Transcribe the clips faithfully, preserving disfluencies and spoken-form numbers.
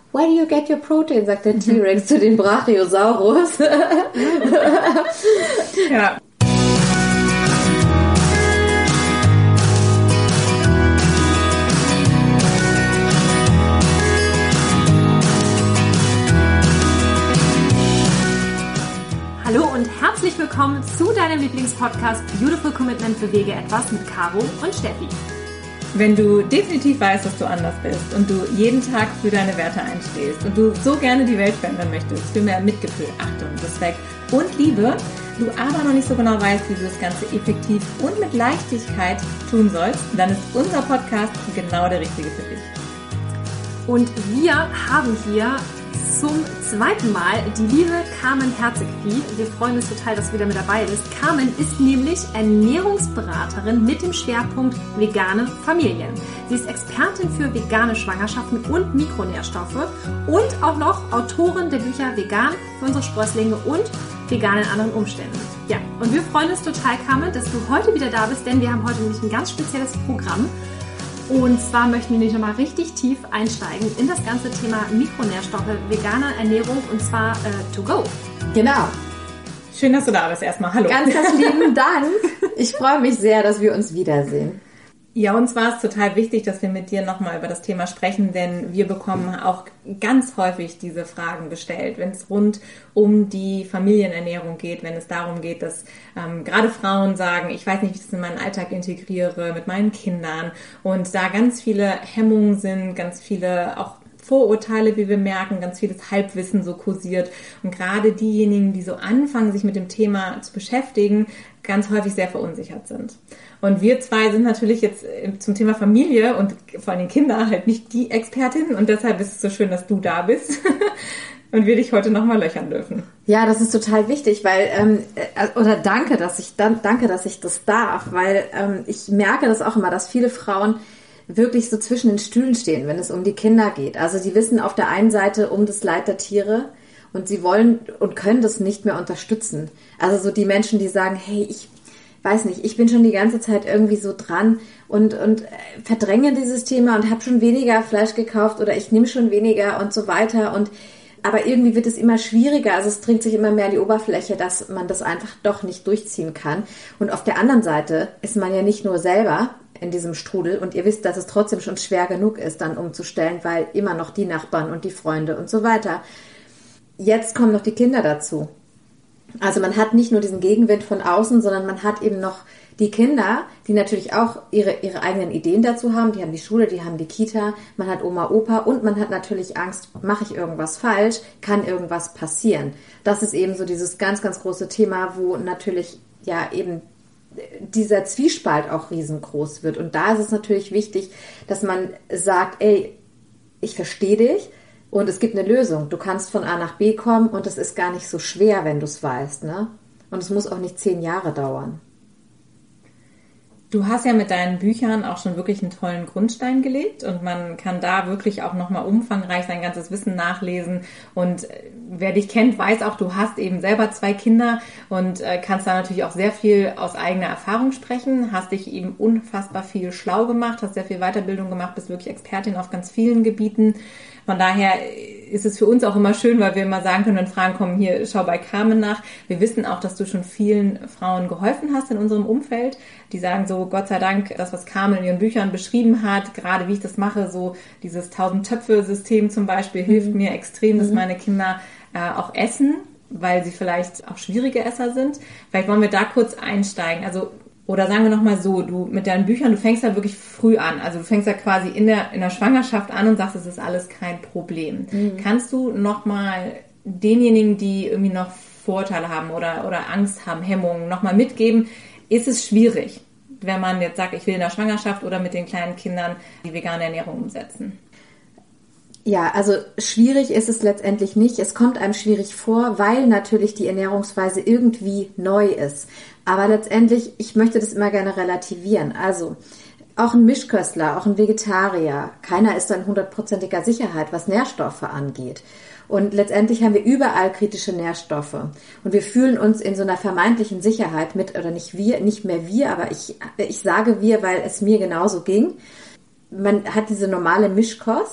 Where do you get your protein? Sagt der T-Rex zu dem Brachiosaurus. Ja. Hallo und herzlich willkommen zu deinem Lieblingspodcast Beautiful Commitment Bewege etwas mit Caro und Steffi. Wenn du definitiv weißt, dass du anders bist und du jeden Tag für deine Werte einstehst und du so gerne die Welt verändern möchtest, für mehr Mitgefühl, Achtung, Respekt und Liebe, du aber noch nicht so genau weißt, wie du das Ganze effektiv und mit Leichtigkeit tun sollst, dann ist unser Podcast genau der richtige für dich. Und wir haben hier zum zweiten Mal die liebe Carmen Herzegvieh. Wir freuen uns total, dass sie wieder mit dabei ist. Carmen ist nämlich Ernährungsberaterin mit dem Schwerpunkt vegane Familien. Sie ist Expertin für vegane Schwangerschaften und Mikronährstoffe und auch noch Autorin der Bücher Vegan für unsere Sprösslinge und Vegan in anderen Umständen. Ja, und wir freuen uns total, Carmen, dass du heute wieder da bist, denn wir haben heute nämlich ein ganz spezielles Programm. Und zwar möchten wir nämlich nochmal richtig tief einsteigen in das ganze Thema Mikronährstoffe, vegane Ernährung und zwar äh, to go. Genau. Schön, dass du da bist erstmal. Hallo. Ganz, ganz lieben Dank. Ich freue mich sehr, dass wir uns wiedersehen. Ja, uns war es total wichtig, dass wir mit dir nochmal über das Thema sprechen, denn wir bekommen auch ganz häufig diese Fragen gestellt, wenn es rund um die Familienernährung geht, wenn es darum geht, dass ähm, gerade Frauen sagen, ich weiß nicht, wie ich das in meinen Alltag integriere mit meinen Kindern und da ganz viele Hemmungen sind, ganz viele auch Vorurteile, wie wir merken, ganz vieles Halbwissen so kursiert und gerade diejenigen, die so anfangen, sich mit dem Thema zu beschäftigen, ganz häufig sehr verunsichert sind. Und wir zwei sind natürlich jetzt zum Thema Familie und vor allem Kinder halt nicht die Expertinnen und deshalb ist es so schön, dass du da bist und wir dich heute nochmal löchern dürfen. Ja, das ist total wichtig, weil, ähm, oder danke, dass ich, danke, dass ich das darf, weil ähm, ich merke das auch immer, dass viele Frauen wirklich so zwischen den Stühlen stehen, wenn es um die Kinder geht. Also die wissen auf der einen Seite um das Leid der Tiere und sie wollen und können das nicht mehr unterstützen. Also so die Menschen, die sagen, hey, ich weiß nicht, ich bin schon die ganze Zeit irgendwie so dran und, und verdränge dieses Thema und habe schon weniger Fleisch gekauft oder ich nehme schon weniger und so weiter. Und aber irgendwie wird es immer schwieriger, also es dringt sich immer mehr an die Oberfläche, dass man das einfach doch nicht durchziehen kann. Und auf der anderen Seite ist man ja nicht nur selber in diesem Strudel und ihr wisst, dass es trotzdem schon schwer genug ist, dann umzustellen, weil immer noch die Nachbarn und die Freunde und so weiter. Jetzt kommen noch die Kinder dazu. Also man hat nicht nur diesen Gegenwind von außen, sondern man hat eben noch die Kinder, die natürlich auch ihre, ihre eigenen Ideen dazu haben. Die haben die Schule, die haben die Kita, man hat Oma, Opa und man hat natürlich Angst, mache ich irgendwas falsch, kann irgendwas passieren. Das ist eben so dieses ganz, ganz große Thema, wo natürlich ja eben dieser Zwiespalt auch riesengroß wird. Und da ist es natürlich wichtig, dass man sagt, ey, ich verstehe dich, und es gibt eine Lösung. Du kannst von A nach B kommen und es ist gar nicht so schwer, wenn du es weißt, ne? Und es muss auch nicht zehn Jahre dauern. Du hast ja mit deinen Büchern auch schon wirklich einen tollen Grundstein gelegt und man kann da wirklich auch nochmal umfangreich sein ganzes Wissen nachlesen und wer dich kennt, weiß auch, du hast eben selber zwei Kinder und kannst da natürlich auch sehr viel aus eigener Erfahrung sprechen, hast dich eben unfassbar viel schlau gemacht, hast sehr viel Weiterbildung gemacht, bist wirklich Expertin auf ganz vielen Gebieten. Von daher ist es für uns auch immer schön, weil wir immer sagen können, wenn Fragen kommen, hier, schau bei Carmen nach. Wir wissen auch, dass du schon vielen Frauen geholfen hast in unserem Umfeld. Die sagen so, Gott sei Dank, das, was Carmen in ihren Büchern beschrieben hat, gerade wie ich das mache, so dieses Tausend-Töpfe-System zum Beispiel, hilft mhm. mir extrem, dass meine Kinder äh, auch essen, weil sie vielleicht auch schwierige Esser sind. Vielleicht wollen wir da kurz einsteigen. Also Oder sagen wir nochmal so, du mit deinen Büchern, du fängst ja wirklich früh an. Also du fängst ja quasi in der, in der Schwangerschaft an und sagst, es ist alles kein Problem. Mhm. Kannst du nochmal denjenigen, die irgendwie noch Vorurteile haben oder, oder Angst haben, Hemmungen, nochmal mitgeben, ist es schwierig, wenn man jetzt sagt, ich will in der Schwangerschaft oder mit den kleinen Kindern die vegane Ernährung umsetzen? Ja, also schwierig ist es letztendlich nicht. Es kommt einem schwierig vor, weil natürlich die Ernährungsweise irgendwie neu ist. Aber letztendlich, ich möchte das immer gerne relativieren. Also auch ein Mischköstler, auch ein Vegetarier, keiner ist in hundertprozentiger Sicherheit, was Nährstoffe angeht. Und letztendlich haben wir überall kritische Nährstoffe. Und wir fühlen uns in so einer vermeintlichen Sicherheit mit, oder nicht wir, nicht mehr wir, aber ich, ich sage wir, weil es mir genauso ging. Man hat diese normale Mischkost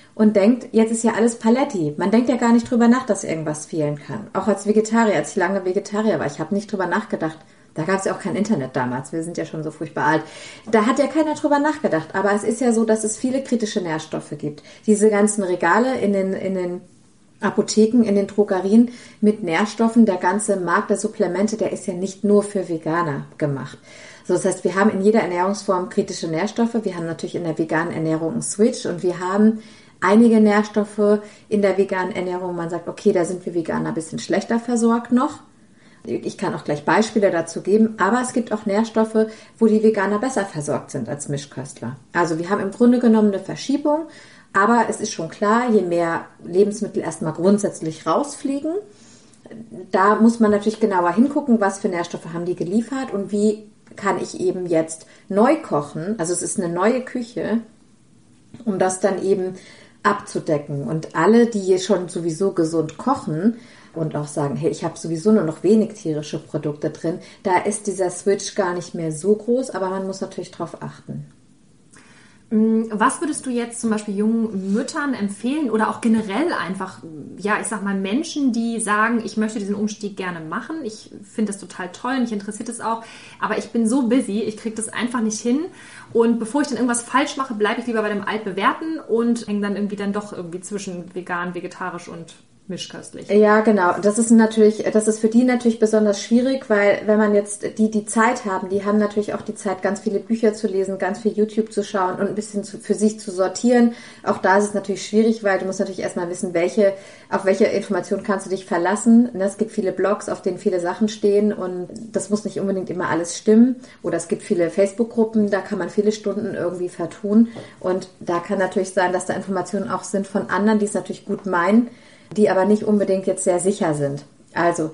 und denkt, jetzt ist ja alles Paletti. Man denkt ja gar nicht drüber nach, dass irgendwas fehlen kann. Auch als Vegetarier, als ich lange Vegetarier war, ich habe nicht drüber nachgedacht. Da gab es ja auch kein Internet damals, wir sind ja schon so furchtbar alt. Da hat ja keiner drüber nachgedacht. Aber es ist ja so, dass es viele kritische Nährstoffe gibt. Diese ganzen Regale in den, in den Apotheken, in den Drogerien mit Nährstoffen, der ganze Markt der Supplemente, der ist ja nicht nur für Veganer gemacht. So, das heißt, wir haben in jeder Ernährungsform kritische Nährstoffe. Wir haben natürlich in der veganen Ernährung einen Switch und wir haben einige Nährstoffe in der veganen Ernährung. Man sagt, okay, da sind wir Veganer ein bisschen schlechter versorgt noch. Ich kann auch gleich Beispiele dazu geben, aber es gibt auch Nährstoffe, wo die Veganer besser versorgt sind als Mischköstler. Also wir haben im Grunde genommen eine Verschiebung, aber es ist schon klar, je mehr Lebensmittel erstmal grundsätzlich rausfliegen, da muss man natürlich genauer hingucken, was für Nährstoffe haben die geliefert und wie kann ich eben jetzt neu kochen. Also es ist eine neue Küche, um das dann eben abzudecken. Und alle, die schon sowieso gesund kochen, und auch sagen, hey, ich habe sowieso nur noch wenig tierische Produkte drin, da ist dieser Switch gar nicht mehr so groß, aber man muss natürlich drauf achten. Was würdest du jetzt zum Beispiel jungen Müttern empfehlen oder auch generell einfach, ja, ich sag mal Menschen, die sagen, ich möchte diesen Umstieg gerne machen, ich finde das total toll, mich interessiert das auch, aber ich bin so busy, ich kriege das einfach nicht hin und bevor ich dann irgendwas falsch mache, bleibe ich lieber bei dem Altbewährten und hänge dann irgendwie dann doch irgendwie zwischen vegan, vegetarisch und mischköstlich. Ja, genau. Das ist natürlich, das ist für die natürlich besonders schwierig, weil wenn man jetzt die, die Zeit haben, die haben natürlich auch die Zeit, ganz viele Bücher zu lesen, ganz viel YouTube zu schauen und ein bisschen zu, für sich zu sortieren. Auch da ist es natürlich schwierig, weil du musst natürlich erstmal wissen, welche, auf welche Informationen kannst du dich verlassen. Es gibt viele Blogs, auf denen viele Sachen stehen und das muss nicht unbedingt immer alles stimmen. Oder es gibt viele Facebook-Gruppen, da kann man viele Stunden irgendwie vertun und da kann natürlich sein, dass da Informationen auch sind von anderen, die es natürlich gut meinen, die aber nicht unbedingt jetzt sehr sicher sind. Also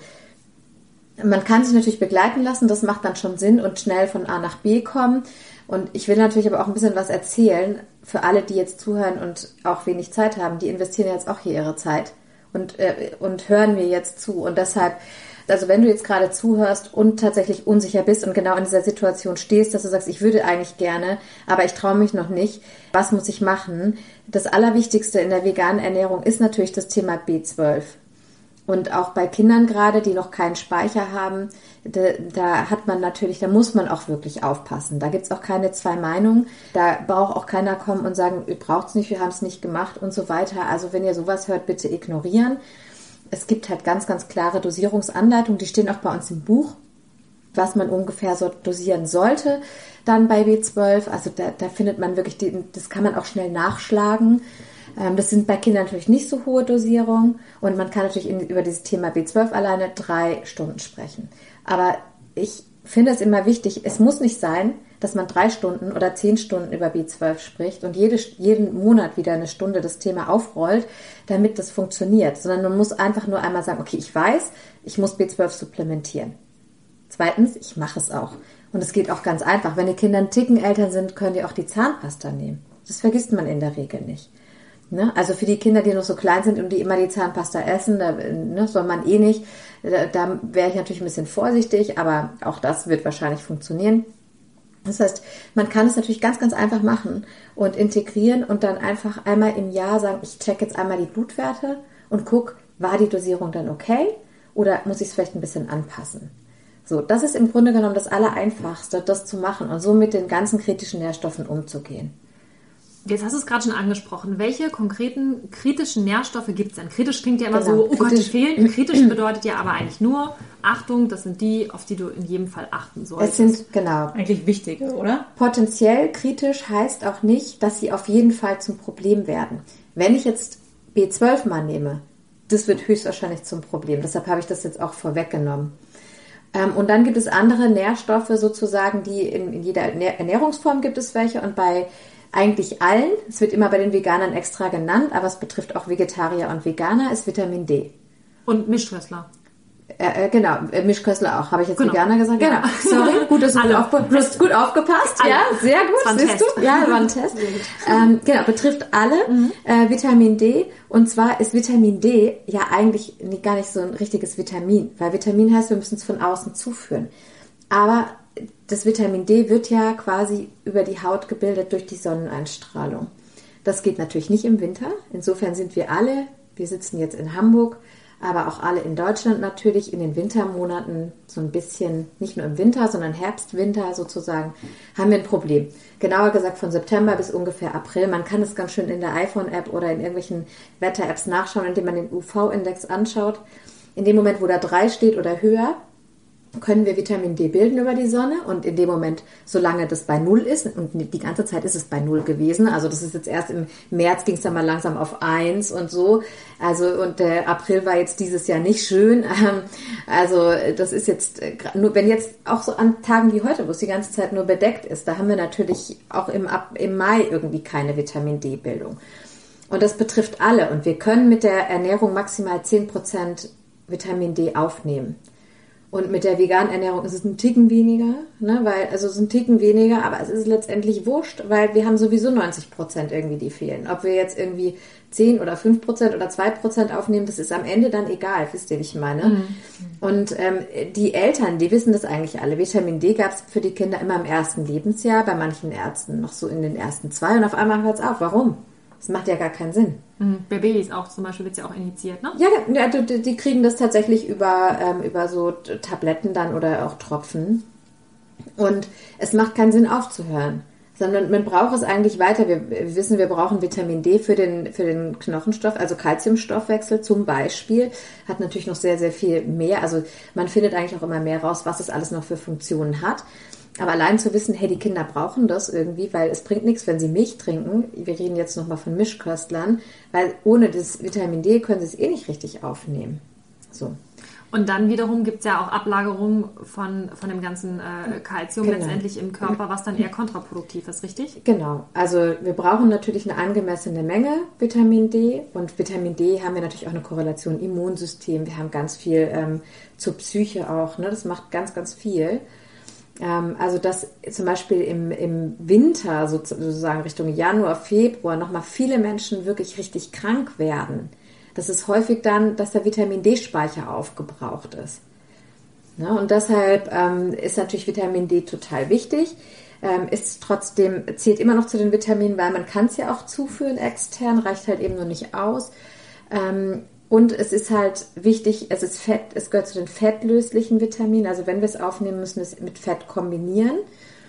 man kann sich natürlich begleiten lassen, das macht dann schon Sinn und schnell von A nach B kommen. Und ich will natürlich aber auch ein bisschen was erzählen für alle, die jetzt zuhören und auch wenig Zeit haben. Die investieren jetzt auch hier ihre Zeit und, äh, und hören mir jetzt zu. Und deshalb, also wenn du jetzt gerade zuhörst und tatsächlich unsicher bist und genau in dieser Situation stehst, dass du sagst, ich würde eigentlich gerne, aber ich traue mich noch nicht, was muss ich machen? Das Allerwichtigste in der veganen Ernährung ist natürlich das Thema B zwölf. Und auch bei Kindern gerade, die noch keinen Speicher haben, da, da hat man natürlich, da muss man auch wirklich aufpassen. Da gibt's auch keine zwei Meinungen. Da braucht auch keiner kommen und sagen, ihr braucht's nicht, wir haben es nicht gemacht und so weiter. Also wenn ihr sowas hört, bitte ignorieren. Es gibt halt ganz, ganz klare Dosierungsanleitungen, die stehen auch bei uns im Buch, was man ungefähr so dosieren sollte dann bei B zwölf. Also da, da findet man wirklich, die, das kann man auch schnell nachschlagen. Ähm, das sind bei Kindern natürlich nicht so hohe Dosierungen und man kann natürlich in, über dieses Thema B zwölf alleine drei Stunden sprechen. Aber ich finde es immer wichtig, es muss nicht sein, dass man drei Stunden oder zehn Stunden über B zwölf spricht und jede, jeden Monat wieder eine Stunde das Thema aufrollt, damit das funktioniert. Sondern man muss einfach nur einmal sagen, okay, ich weiß, ich muss B zwölf supplementieren. Zweitens, ich mache es auch. Und es geht auch ganz einfach. Wenn die Kinder einen Ticken älter sind, können die auch die Zahnpasta nehmen. Das vergisst man in der Regel nicht. Ne? Also für die Kinder, die noch so klein sind und die immer die Zahnpasta essen, da ne, soll man eh nicht. Da, da wäre ich natürlich ein bisschen vorsichtig, aber auch das wird wahrscheinlich funktionieren. Das heißt, man kann es natürlich ganz, ganz einfach machen und integrieren und dann einfach einmal im Jahr sagen, ich check jetzt einmal die Blutwerte und guck, war die Dosierung dann okay oder muss ich es vielleicht ein bisschen anpassen? So, das ist im Grunde genommen das Allereinfachste, das zu machen und so mit den ganzen kritischen Nährstoffen umzugehen. Jetzt hast du es gerade schon angesprochen. Welche konkreten kritischen Nährstoffe gibt es denn? Kritisch klingt ja immer Genau, so, oh Gott, die kritisch. fehlen. Kritisch bedeutet ja aber eigentlich nur, Achtung, das sind die, auf die du in jedem Fall achten solltest. Es sind, genau. Eigentlich wichtige, oder? Potenziell kritisch heißt auch nicht, dass sie auf jeden Fall zum Problem werden. Wenn ich jetzt B zwölf mal nehme, das wird höchstwahrscheinlich zum Problem. Deshalb habe ich das jetzt auch vorweggenommen. Und dann gibt es andere Nährstoffe sozusagen, die in, in jeder Ernährungsform gibt es welche und bei eigentlich allen, es wird immer bei den Veganern extra genannt, aber es betrifft auch Vegetarier und Veganer, ist Vitamin D. Und Mischköstler. Äh, äh, genau, Mischköstler auch. Habe ich jetzt genau. Veganer gesagt? Ja. Genau. Sorry, gut, dass du aufge- du hast gut aufgepasst. Alle. Ja, sehr gut. Das war ein Siehst Test. du? Ja, war ein Test. ähm, genau, betrifft alle mhm. äh, Vitamin D. Und zwar ist Vitamin D ja eigentlich nie, gar nicht so ein richtiges Vitamin, weil Vitamin heißt, wir müssen es von außen zuführen. Aber das Vitamin D wird ja quasi über die Haut gebildet durch die Sonneneinstrahlung. Das geht natürlich nicht im Winter. Insofern sind wir alle, wir sitzen jetzt in Hamburg, aber auch alle in Deutschland natürlich in den Wintermonaten so ein bisschen, nicht nur im Winter, sondern Herbst, Winter sozusagen, haben wir ein Problem. Genauer gesagt von September bis ungefähr April. Man kann es ganz schön in der iPhone-App oder in irgendwelchen Wetter-Apps nachschauen, indem man den U V-Index anschaut. In dem Moment, wo da drei steht oder höher, können wir Vitamin D bilden über die Sonne und in dem Moment, solange das bei Null ist, und die ganze Zeit ist es bei Null gewesen, also das ist jetzt erst im März, ging es dann mal langsam auf eins und so, also und der April war jetzt dieses Jahr nicht schön, also das ist jetzt, nur wenn jetzt auch so an Tagen wie heute, wo es die ganze Zeit nur bedeckt ist, da haben wir natürlich auch im, im Mai irgendwie keine Vitamin D-Bildung. Und das betrifft alle und wir können mit der Ernährung maximal zehn Prozent Vitamin D aufnehmen. Und mit der veganen Ernährung ist es ein Ticken weniger, ne, weil, also es ist ein Ticken weniger, aber es ist letztendlich wurscht, weil wir haben sowieso neunzig Prozent irgendwie, die fehlen. Ob wir jetzt irgendwie zehn oder fünf Prozent oder zwei Prozent aufnehmen, das ist am Ende dann egal, wisst ihr, wie ich meine? Mhm. Und ähm, die Eltern, die wissen das eigentlich alle. Vitamin D gab es für die Kinder immer im ersten Lebensjahr, bei manchen Ärzten noch so in den ersten zwei und auf einmal hört es auf. Warum? Das macht ja gar keinen Sinn. Mhm. Bei Babys auch zum Beispiel wird es ja auch injiziert, ne? Ja, die, die kriegen das tatsächlich über, ähm, über so Tabletten dann oder auch Tropfen. Und es macht keinen Sinn aufzuhören, sondern man braucht es eigentlich weiter. Wir, wir wissen, wir brauchen Vitamin D für den, für den Knochenstoff, also Calciumstoffwechsel zum Beispiel. Hat natürlich noch sehr, sehr viel mehr. Also man findet eigentlich auch immer mehr raus, was es alles noch für Funktionen hat. Aber allein zu wissen, hey, die Kinder brauchen das irgendwie, weil es bringt nichts, wenn sie Milch trinken. Wir reden jetzt nochmal von Mischköstlern, weil ohne das Vitamin D können sie es eh nicht richtig aufnehmen. So. Und dann wiederum gibt es ja auch Ablagerungen von, von dem ganzen äh, Kalzium genau. letztendlich im Körper, was dann eher kontraproduktiv ist, richtig? Genau. Also wir brauchen natürlich eine angemessene Menge Vitamin D. Und Vitamin D haben wir natürlich auch eine Korrelation Immunsystem. Wir haben ganz viel ähm, zur Psyche auch. Ne? Das macht ganz, ganz viel. Also dass zum Beispiel im, im Winter, sozusagen Richtung Januar, Februar, nochmal viele Menschen wirklich richtig krank werden. Das ist häufig dann, dass der Vitamin D-Speicher aufgebraucht ist. Ja, und deshalb ähm, ist natürlich Vitamin D total wichtig. Ähm, ist trotzdem, zählt immer noch zu den Vitaminen, weil man kann es ja auch zuführen extern, reicht halt eben nur nicht aus. Ähm, Und es ist halt wichtig, es ist Fett, es gehört zu den fettlöslichen Vitaminen. Also wenn wir es aufnehmen, müssen wir es mit Fett kombinieren.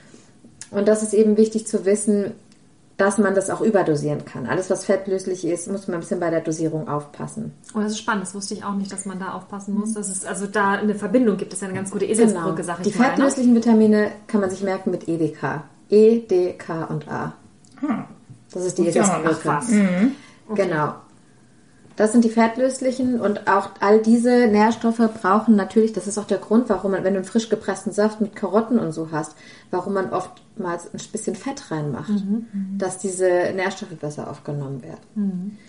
Und das ist eben wichtig zu wissen, dass man das auch überdosieren kann. Alles, was fettlöslich ist, muss man ein bisschen bei der Dosierung aufpassen. Oh, das ist spannend. Das wusste ich auch nicht, dass man da aufpassen muss. Das ist, also da eine Verbindung gibt es ja eine ganz gute Eselsbrücke, genau. sag ich Die mal. Die fettlöslichen ne? Vitamine kann man sich merken mit E D K. E, D, K und A. Hm. Das ist die Eselsbrücke. Mhm. Okay. Genau. Das sind die fettlöslichen und auch all diese Nährstoffe brauchen natürlich, das ist auch der Grund, warum man, wenn du einen frisch gepressten Saft mit Karotten und so hast, warum man oftmals ein bisschen Fett reinmacht, mhm. dass diese Nährstoffe besser aufgenommen werden. Mhm.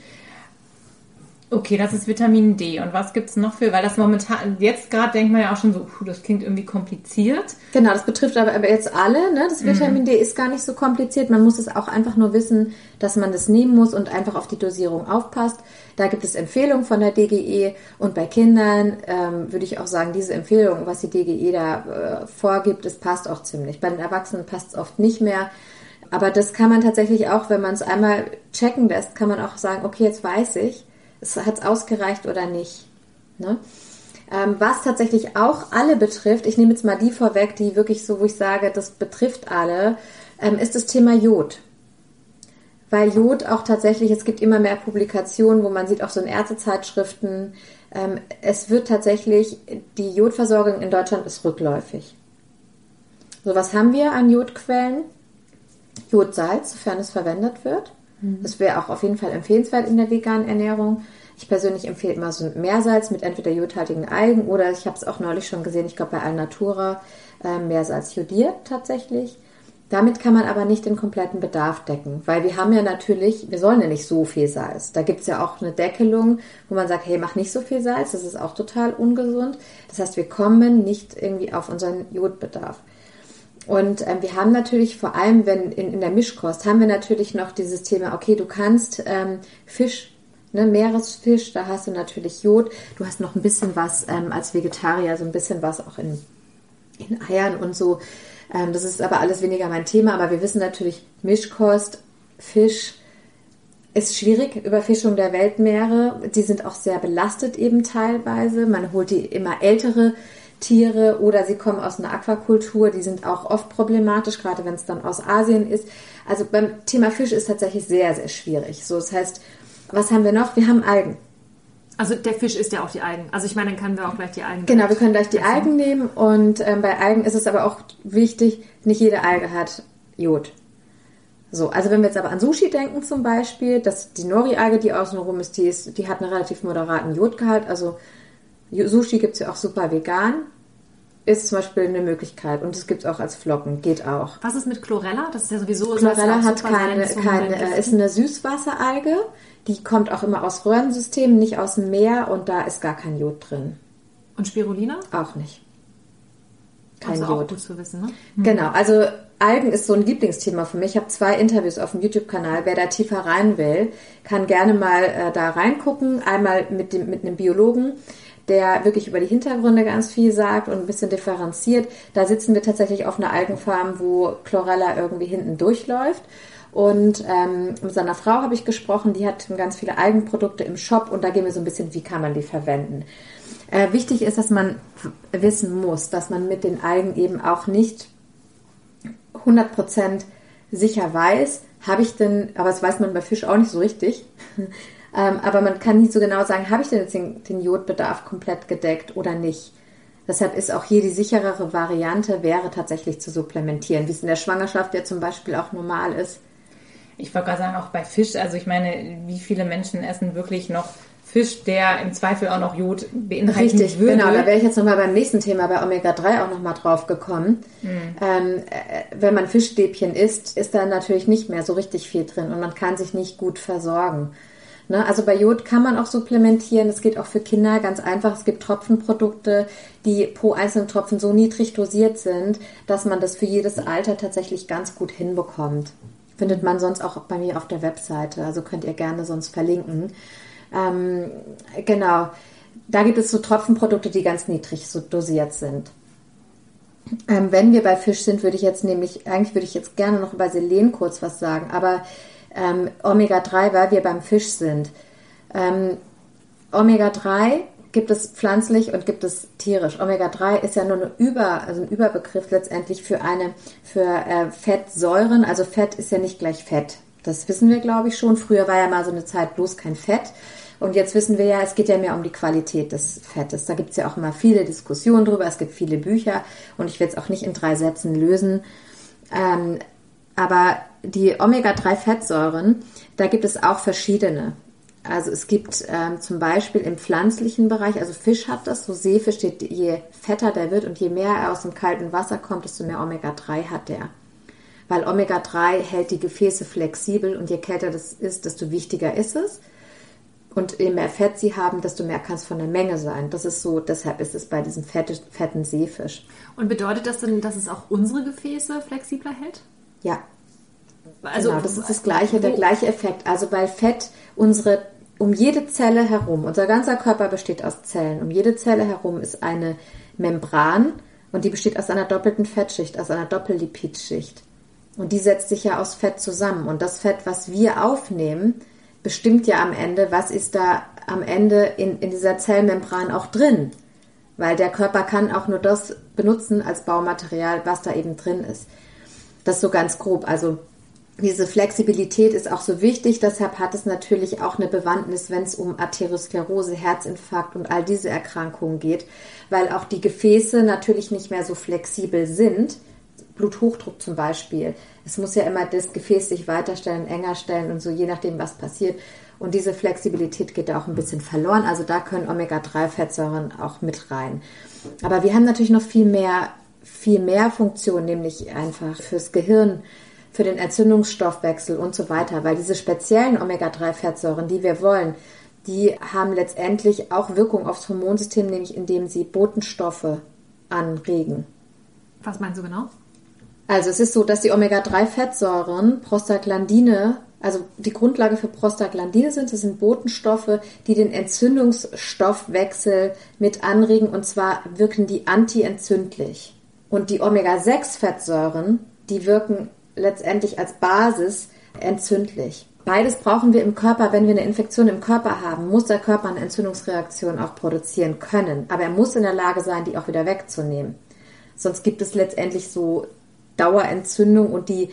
Okay, das ist Vitamin D. Und was gibt es noch für, weil das momentan, jetzt gerade denkt man ja auch schon so, puh, das klingt irgendwie kompliziert. Genau, das betrifft aber, aber jetzt alle, ne? Das Vitamin mhm. D ist gar nicht so kompliziert. Man muss es auch einfach nur wissen, dass man das nehmen muss und einfach auf die Dosierung aufpasst. Da gibt es Empfehlungen von der D G E und bei Kindern ähm, würde ich auch sagen, diese Empfehlung, was die D G E da äh, vorgibt, das passt auch ziemlich. Bei den Erwachsenen passt es oft nicht mehr. Aber das kann man tatsächlich auch, wenn man es einmal checken lässt, kann man auch sagen, okay, jetzt weiß ich, hat es ausgereicht oder nicht. Ne? Ähm, was tatsächlich auch alle betrifft, ich nehme jetzt mal die vorweg, die wirklich so, wo ich sage, das betrifft alle, ähm, ist das Thema Jod. Weil Jod auch tatsächlich, es gibt immer mehr Publikationen, wo man sieht, auch so in Ärztezeitschriften, ähm, es wird tatsächlich, die Jodversorgung in Deutschland ist rückläufig. So, was haben wir an Jodquellen? Jodsalz, sofern es verwendet wird. Das wäre auch auf jeden Fall empfehlenswert in der veganen Ernährung. Ich persönlich empfehle immer so ein Meersalz mit entweder jodhaltigen Algen oder ich habe es auch neulich schon gesehen, ich glaube bei Alnatura, äh, Meersalz jodiert tatsächlich. Damit kann man aber nicht den kompletten Bedarf decken, weil wir haben ja natürlich, wir sollen ja nicht so viel Salz. Da gibt es ja auch eine Deckelung, wo man sagt, hey, mach nicht so viel Salz, das ist auch total ungesund. Das heißt, wir kommen nicht irgendwie auf unseren Jodbedarf. Und ähm, wir haben natürlich vor allem, wenn in, in der Mischkost, haben wir natürlich noch dieses Thema, okay, du kannst ähm, Fisch, ne, Meeresfisch, da hast du natürlich Jod, du hast noch ein bisschen was ähm, als Vegetarier, so ein bisschen was auch in, in Eiern und so. Ähm, das ist aber alles weniger mein Thema, aber wir wissen natürlich, Mischkost, Fisch, ist schwierig, Überfischung der Weltmeere. Die sind auch sehr belastet eben teilweise. Man holt die immer ältere Tiere oder sie kommen aus einer Aquakultur. Die sind auch oft problematisch, gerade wenn es dann aus Asien ist. Also beim Thema Fisch ist tatsächlich sehr, sehr schwierig. So, das heißt, was haben wir noch? Wir haben Algen. Also der Fisch isst ja auch die Algen. Also ich meine, dann können wir auch gleich die Algen Genau, wir können gleich die Algen nehmen. Und ähm, bei Algen ist es aber auch wichtig, nicht jede Alge hat Jod. So, also wenn wir jetzt aber an Sushi denken zum Beispiel, dass die Nori-Alge, die außenrum ist, die, ist, die hat einen relativ moderaten Jodgehalt. Also Sushi gibt es ja auch super vegan. Ist zum Beispiel eine Möglichkeit. Und es gibt es auch als Flocken, geht auch. Was ist mit Chlorella? Das ist ja sowieso... Chlorella hat keine, keine ist eine Süßwasseralge. Die kommt auch immer aus Röhrensystemen, nicht aus dem Meer. Und da ist gar kein Jod drin. Und Spirulina? Auch nicht. Kein also Jod. Auch gut zu wissen, ne? Genau, also Algen ist so ein Lieblingsthema für mich. Ich habe zwei Interviews auf dem YouTube-Kanal. Wer da tiefer rein will, kann gerne mal äh, da reingucken. Einmal mit, dem, mit einem Biologen, der wirklich über die Hintergründe ganz viel sagt und ein bisschen differenziert. Da sitzen wir tatsächlich auf einer Algenfarm, wo Chlorella irgendwie hinten durchläuft. Und ähm, mit seiner Frau habe ich gesprochen, die hat ganz viele Algenprodukte im Shop und da gehen wir so ein bisschen, wie kann man die verwenden. Äh, wichtig ist, dass man wissen muss, dass man mit den Algen eben auch nicht hundert Prozent sicher weiß, habe ich denn, aber das weiß man bei Fisch auch nicht so richtig, ähm, aber man kann nicht so genau sagen, habe ich denn jetzt den, den Jodbedarf komplett gedeckt oder nicht. Deshalb ist auch hier die sicherere Variante, wäre tatsächlich zu supplementieren, wie es in der Schwangerschaft ja zum Beispiel auch normal ist. Ich wollte gerade sagen, auch bei Fisch, also ich meine, wie viele Menschen essen wirklich noch Fisch, der im Zweifel auch noch Jod beinhalten Richtig, würde. Genau, da wäre ich jetzt nochmal beim nächsten Thema, bei Omega drei auch nochmal drauf gekommen. Mhm. Ähm, äh, wenn man Fischstäbchen isst, ist da natürlich nicht mehr so richtig viel drin und man kann sich nicht gut versorgen. Ne? Also bei Jod kann man auch supplementieren, es geht auch für Kinder ganz einfach. Es gibt Tropfenprodukte, die pro einzelnen Tropfen so niedrig dosiert sind, dass man das für jedes Alter tatsächlich ganz gut hinbekommt. Findet man sonst auch bei mir auf der Webseite, also könnt ihr gerne sonst verlinken. Ähm, genau, da gibt es so Tropfenprodukte, die ganz niedrig so dosiert sind. Ähm, wenn wir bei Fisch sind, würde ich jetzt nämlich, eigentlich würde ich jetzt gerne noch über Selen kurz was sagen, aber ähm, Omega drei, weil wir beim Fisch sind. Ähm, Omega drei gibt es pflanzlich und gibt es tierisch. Omega drei ist ja nur eine Über, also ein Überbegriff letztendlich für eine, für äh, Fettsäuren. Also Fett ist ja nicht gleich Fett. Das wissen wir, glaube ich, schon. Früher war ja mal so eine Zeit bloß kein Fett. Und jetzt wissen wir ja, es geht ja mehr um die Qualität des Fettes. Da gibt es ja auch immer viele Diskussionen drüber. Es gibt viele Bücher und ich will es auch nicht in drei Sätzen lösen. Ähm, aber die Omega drei Fettsäuren, da gibt es auch verschiedene. Also es gibt ähm, zum Beispiel im pflanzlichen Bereich, also Fisch hat das, so Seefisch steht, je fetter der wird und je mehr er aus dem kalten Wasser kommt, desto mehr Omega drei hat der. Weil Omega drei hält die Gefäße flexibel und je kälter das ist, desto wichtiger ist es. Und je mehr Fett sie haben, desto mehr kann es von der Menge sein. Das ist so, deshalb ist es bei diesem fette, fetten Seefisch. Und bedeutet das denn, dass es auch unsere Gefäße flexibler hält? Ja. Also, genau, das ist das gleiche, der gleiche Effekt. Also weil Fett unsere, um jede Zelle herum, unser ganzer Körper besteht aus Zellen, um jede Zelle herum ist eine Membran und die besteht aus einer doppelten Fettschicht, aus einer Doppellipidschicht. Und die setzt sich ja aus Fett zusammen. Und das Fett, was wir aufnehmen, bestimmt ja am Ende, was ist da am Ende in, in dieser Zellmembran auch drin. Weil der Körper kann auch nur das benutzen als Baumaterial, was da eben drin ist. Das so ganz grob. Also diese Flexibilität ist auch so wichtig. Deshalb hat es natürlich auch eine Bewandtnis, wenn es um Arteriosklerose, Herzinfarkt und all diese Erkrankungen geht. Weil auch die Gefäße natürlich nicht mehr so flexibel sind. Bluthochdruck zum Beispiel. Es muss ja immer das Gefäß sich weiterstellen, enger stellen und so, je nachdem, was passiert. Und diese Flexibilität geht da auch ein bisschen verloren. Also da können Omega drei Fettsäuren auch mit rein. Aber wir haben natürlich noch viel mehr, viel mehr Funktionen, nämlich einfach fürs Gehirn, für den Entzündungsstoffwechsel und so weiter. Weil diese speziellen Omega drei Fettsäuren, die wir wollen, die haben letztendlich auch Wirkung aufs Hormonsystem, nämlich indem sie Botenstoffe anregen. Was meinst du genau? Also es ist so, dass die Omega drei Fettsäuren Prostaglandine, also die Grundlage für Prostaglandine sind, das sind Botenstoffe, die den Entzündungsstoffwechsel mit anregen und zwar wirken die antientzündlich. Und die Omega sechs Fettsäuren, die wirken letztendlich als Basis entzündlich. beides brauchen wir im Körper. Wenn wir eine Infektion im Körper haben, muss der Körper eine Entzündungsreaktion auch produzieren können. Aber er muss in der Lage sein, die auch wieder wegzunehmen. Sonst gibt es letztendlich so Dauerentzündung und die,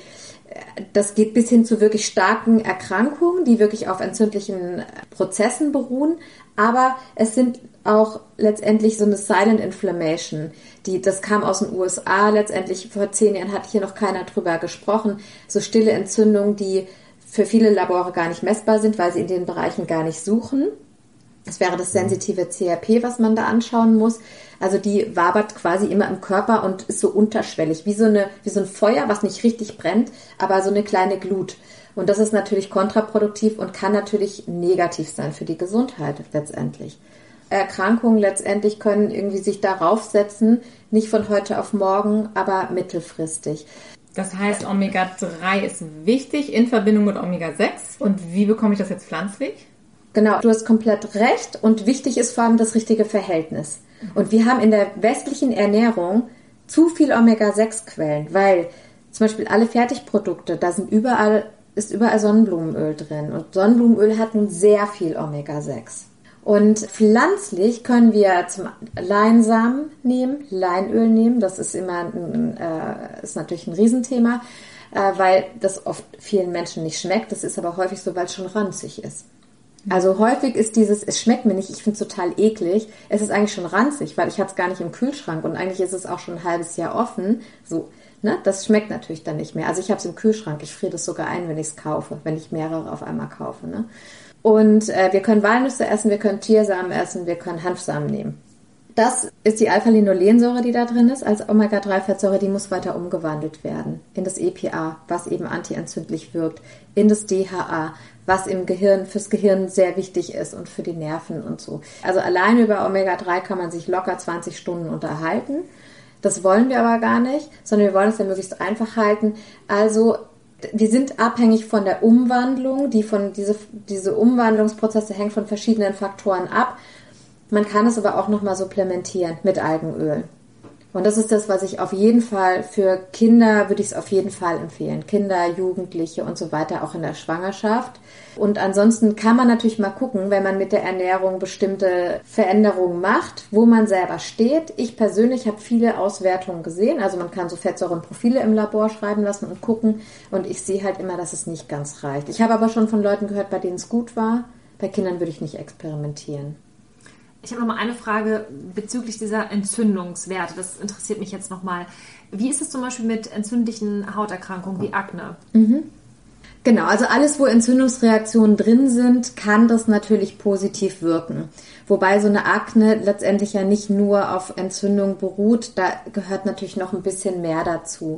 das geht bis hin zu wirklich starken Erkrankungen, die wirklich auf entzündlichen Prozessen beruhen. Aber es sind auch letztendlich so eine Silent Inflammation. Die, das kam aus den U S A letztendlich. Vor zehn Jahren hat hier noch keiner drüber gesprochen. So stille Entzündungen, die für viele Labore gar nicht messbar sind, weil sie in den Bereichen gar nicht suchen. Das wäre das sensitive C R P, was man da anschauen muss. Also die wabert quasi immer im Körper und ist so unterschwellig, wie so eine, wie so ein Feuer, was nicht richtig brennt, aber so eine kleine Glut. Und das ist natürlich kontraproduktiv und kann natürlich negativ sein für die Gesundheit letztendlich. Erkrankungen letztendlich können irgendwie sich darauf setzen, nicht von heute auf morgen, aber mittelfristig. Das heißt, Omega drei ist wichtig in Verbindung mit Omega sechs. Und wie bekomme ich das jetzt pflanzlich? Genau, du hast komplett recht und wichtig ist vor allem das richtige Verhältnis. Und wir haben in der westlichen Ernährung zu viel Omega sechs Quellen, weil zum Beispiel alle Fertigprodukte, da sind überall, ist überall Sonnenblumenöl drin und Sonnenblumenöl hat nun sehr viel Omega sechs. Und pflanzlich können wir zum Leinsamen nehmen, Leinöl nehmen, das ist immer ein, äh, ist natürlich ein Riesenthema, äh, weil das oft vielen Menschen nicht schmeckt, das ist aber häufig so, weil es schon ranzig ist. Also häufig ist dieses, es schmeckt mir nicht, ich finde es total eklig, es ist eigentlich schon ranzig, weil ich habe es gar nicht im Kühlschrank und eigentlich ist es auch schon ein halbes Jahr offen, so, ne, das schmeckt natürlich dann nicht mehr. Also ich habe es im Kühlschrank, ich friere das sogar ein, wenn ich es kaufe, wenn ich mehrere auf einmal kaufe, ne. Und äh, wir können Walnüsse essen, wir können Chiasamen essen, wir können Hanfsamen nehmen. Das ist die Alpha-Linolensäure, die da drin ist, als Omega drei Fettsäure, die muss weiter umgewandelt werden in das E P A, was eben antientzündlich wirkt, in das D H A, was im Gehirn, fürs Gehirn sehr wichtig ist und für die Nerven und so. Also alleine über Omega drei kann man sich locker zwanzig Stunden unterhalten. Das wollen wir aber gar nicht, sondern wir wollen es ja möglichst einfach halten. Also wir sind abhängig von der Umwandlung, die von diese, diese Umwandlungsprozesse hängen von verschiedenen Faktoren ab. Man kann es aber auch nochmal supplementieren mit Algenöl. Und das ist das, was ich auf jeden Fall für Kinder, würde ich es auf jeden Fall empfehlen. Kinder, Jugendliche und so weiter, auch in der Schwangerschaft. Und ansonsten kann man natürlich mal gucken, wenn man mit der Ernährung bestimmte Veränderungen macht, wo man selber steht. Ich persönlich habe viele Auswertungen gesehen. Also man kann so Fettsäurenprofile im Labor schreiben lassen und gucken. Und ich sehe halt immer, dass es nicht ganz reicht. Ich habe aber schon von Leuten gehört, bei denen es gut war. Bei Kindern würde ich nicht experimentieren. Ich habe noch mal eine Frage bezüglich dieser Entzündungswerte. Das interessiert mich jetzt noch mal. Wie ist es zum Beispiel mit entzündlichen Hauterkrankungen wie Akne? Mhm. Genau, also alles, wo Entzündungsreaktionen drin sind, kann das natürlich positiv wirken. Wobei so eine Akne letztendlich ja nicht nur auf Entzündung beruht, da gehört natürlich noch ein bisschen mehr dazu.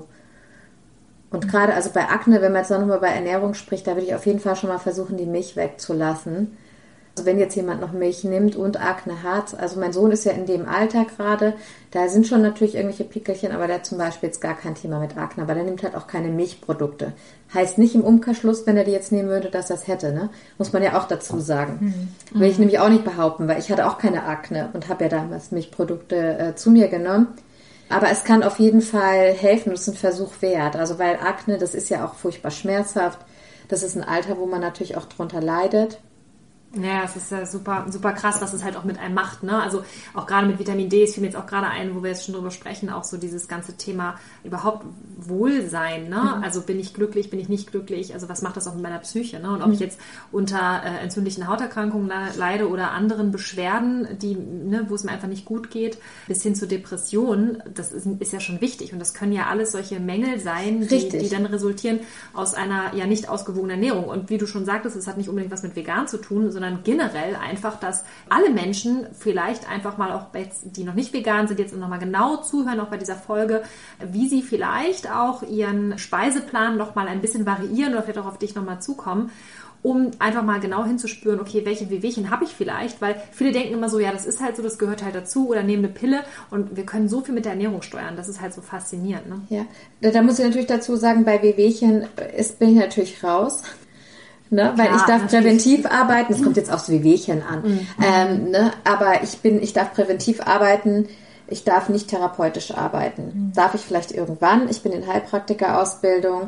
Und gerade also bei Akne, wenn man jetzt noch mal bei Ernährung spricht, da würde ich auf jeden Fall schon mal versuchen, die Milch wegzulassen. Also wenn jetzt jemand noch Milch nimmt und Akne hat, also mein Sohn ist ja in dem Alter gerade, da sind schon natürlich irgendwelche Pickelchen, aber der hat zum Beispiel jetzt gar kein Thema mit Akne, aber der nimmt halt auch keine Milchprodukte. Heißt nicht im Umkehrschluss, wenn er die jetzt nehmen würde, dass er das hätte, ne? Muss man ja auch dazu sagen. Mhm. Will ich nämlich auch nicht behaupten, weil ich hatte auch keine Akne und habe ja damals Milchprodukte äh, zu mir genommen. Aber es kann auf jeden Fall helfen, das ist ein Versuch wert. Also weil Akne, das ist ja auch furchtbar schmerzhaft. Das ist ein Alter, wo man natürlich auch drunter leidet. Ja, es ist ja super, super krass, was es halt auch mit einem macht, ne? Also auch gerade mit Vitamin D, es fiel mir jetzt auch gerade ein, wo wir jetzt schon drüber sprechen, auch so dieses ganze Thema überhaupt Wohlsein, ne? Mhm. Also bin ich glücklich, bin ich nicht glücklich, also was macht das auch mit meiner Psyche, ne? Und ob mhm. ich jetzt unter äh, entzündlichen Hauterkrankungen leide oder anderen Beschwerden, die, ne, wo es mir einfach nicht gut geht, bis hin zu Depressionen, das ist, ist ja schon wichtig und das können ja alles solche Mängel sein, die, die dann resultieren aus einer ja nicht ausgewogenen Ernährung. Und wie du schon sagtest, es hat nicht unbedingt was mit vegan zu tun, sondern generell einfach, dass alle Menschen vielleicht einfach mal auch, die noch nicht vegan sind, jetzt nochmal genau zuhören, auch bei dieser Folge, wie sie vielleicht auch ihren Speiseplan nochmal ein bisschen variieren oder vielleicht auch auf dich nochmal zukommen, um einfach mal genau hinzuspüren, okay, welche Wehwehchen habe ich vielleicht, weil viele denken immer so, ja, das ist halt so, das gehört halt dazu oder nehmen eine Pille und wir können so viel mit der Ernährung steuern, das ist halt so faszinierend. Ne? Ja, da, da muss ich natürlich dazu sagen, bei Wehwehchen ist, bin ich natürlich raus. Ne, ja, weil ich darf natürlich präventiv arbeiten, das kommt jetzt aufs Wehwehchen an, mhm. ähm, ne, aber ich bin, ich darf präventiv arbeiten, ich darf nicht therapeutisch arbeiten. Mhm. Darf ich vielleicht irgendwann, ich bin in Heilpraktikerausbildung,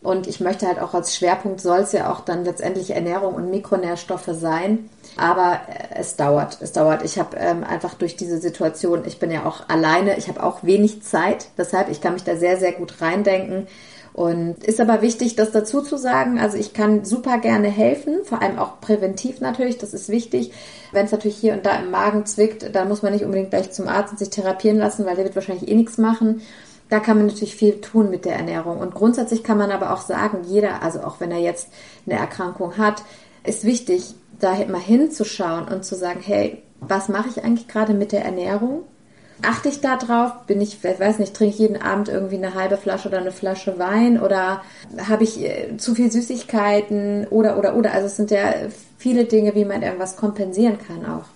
Und ich möchte halt auch als Schwerpunkt soll es ja auch dann letztendlich Ernährung und Mikronährstoffe sein. Aber es dauert, es dauert. Ich habe ähm, einfach durch diese Situation, ich bin ja auch alleine, ich habe auch wenig Zeit. Deshalb, ich kann mich da sehr, sehr gut reindenken. Und ist aber wichtig, das dazu zu sagen. Also ich kann super gerne helfen, vor allem auch präventiv natürlich, das ist wichtig. Wenn es natürlich hier und da im Magen zwickt, dann muss man nicht unbedingt gleich zum Arzt und sich therapieren lassen, weil der wird wahrscheinlich eh nichts machen. Da kann man natürlich viel tun mit der Ernährung. Und grundsätzlich kann man aber auch sagen, jeder, also auch wenn er jetzt eine Erkrankung hat, ist wichtig, da mal hinzuschauen und zu sagen, hey, was mache ich eigentlich gerade mit der Ernährung? Achte ich da drauf? Bin ich, ich weiß nicht, trinke ich jeden Abend irgendwie eine halbe Flasche oder eine Flasche Wein oder habe ich äh, zu viel Süßigkeiten oder, oder, oder. Also es sind ja viele Dinge, wie man irgendwas kompensieren kann auch.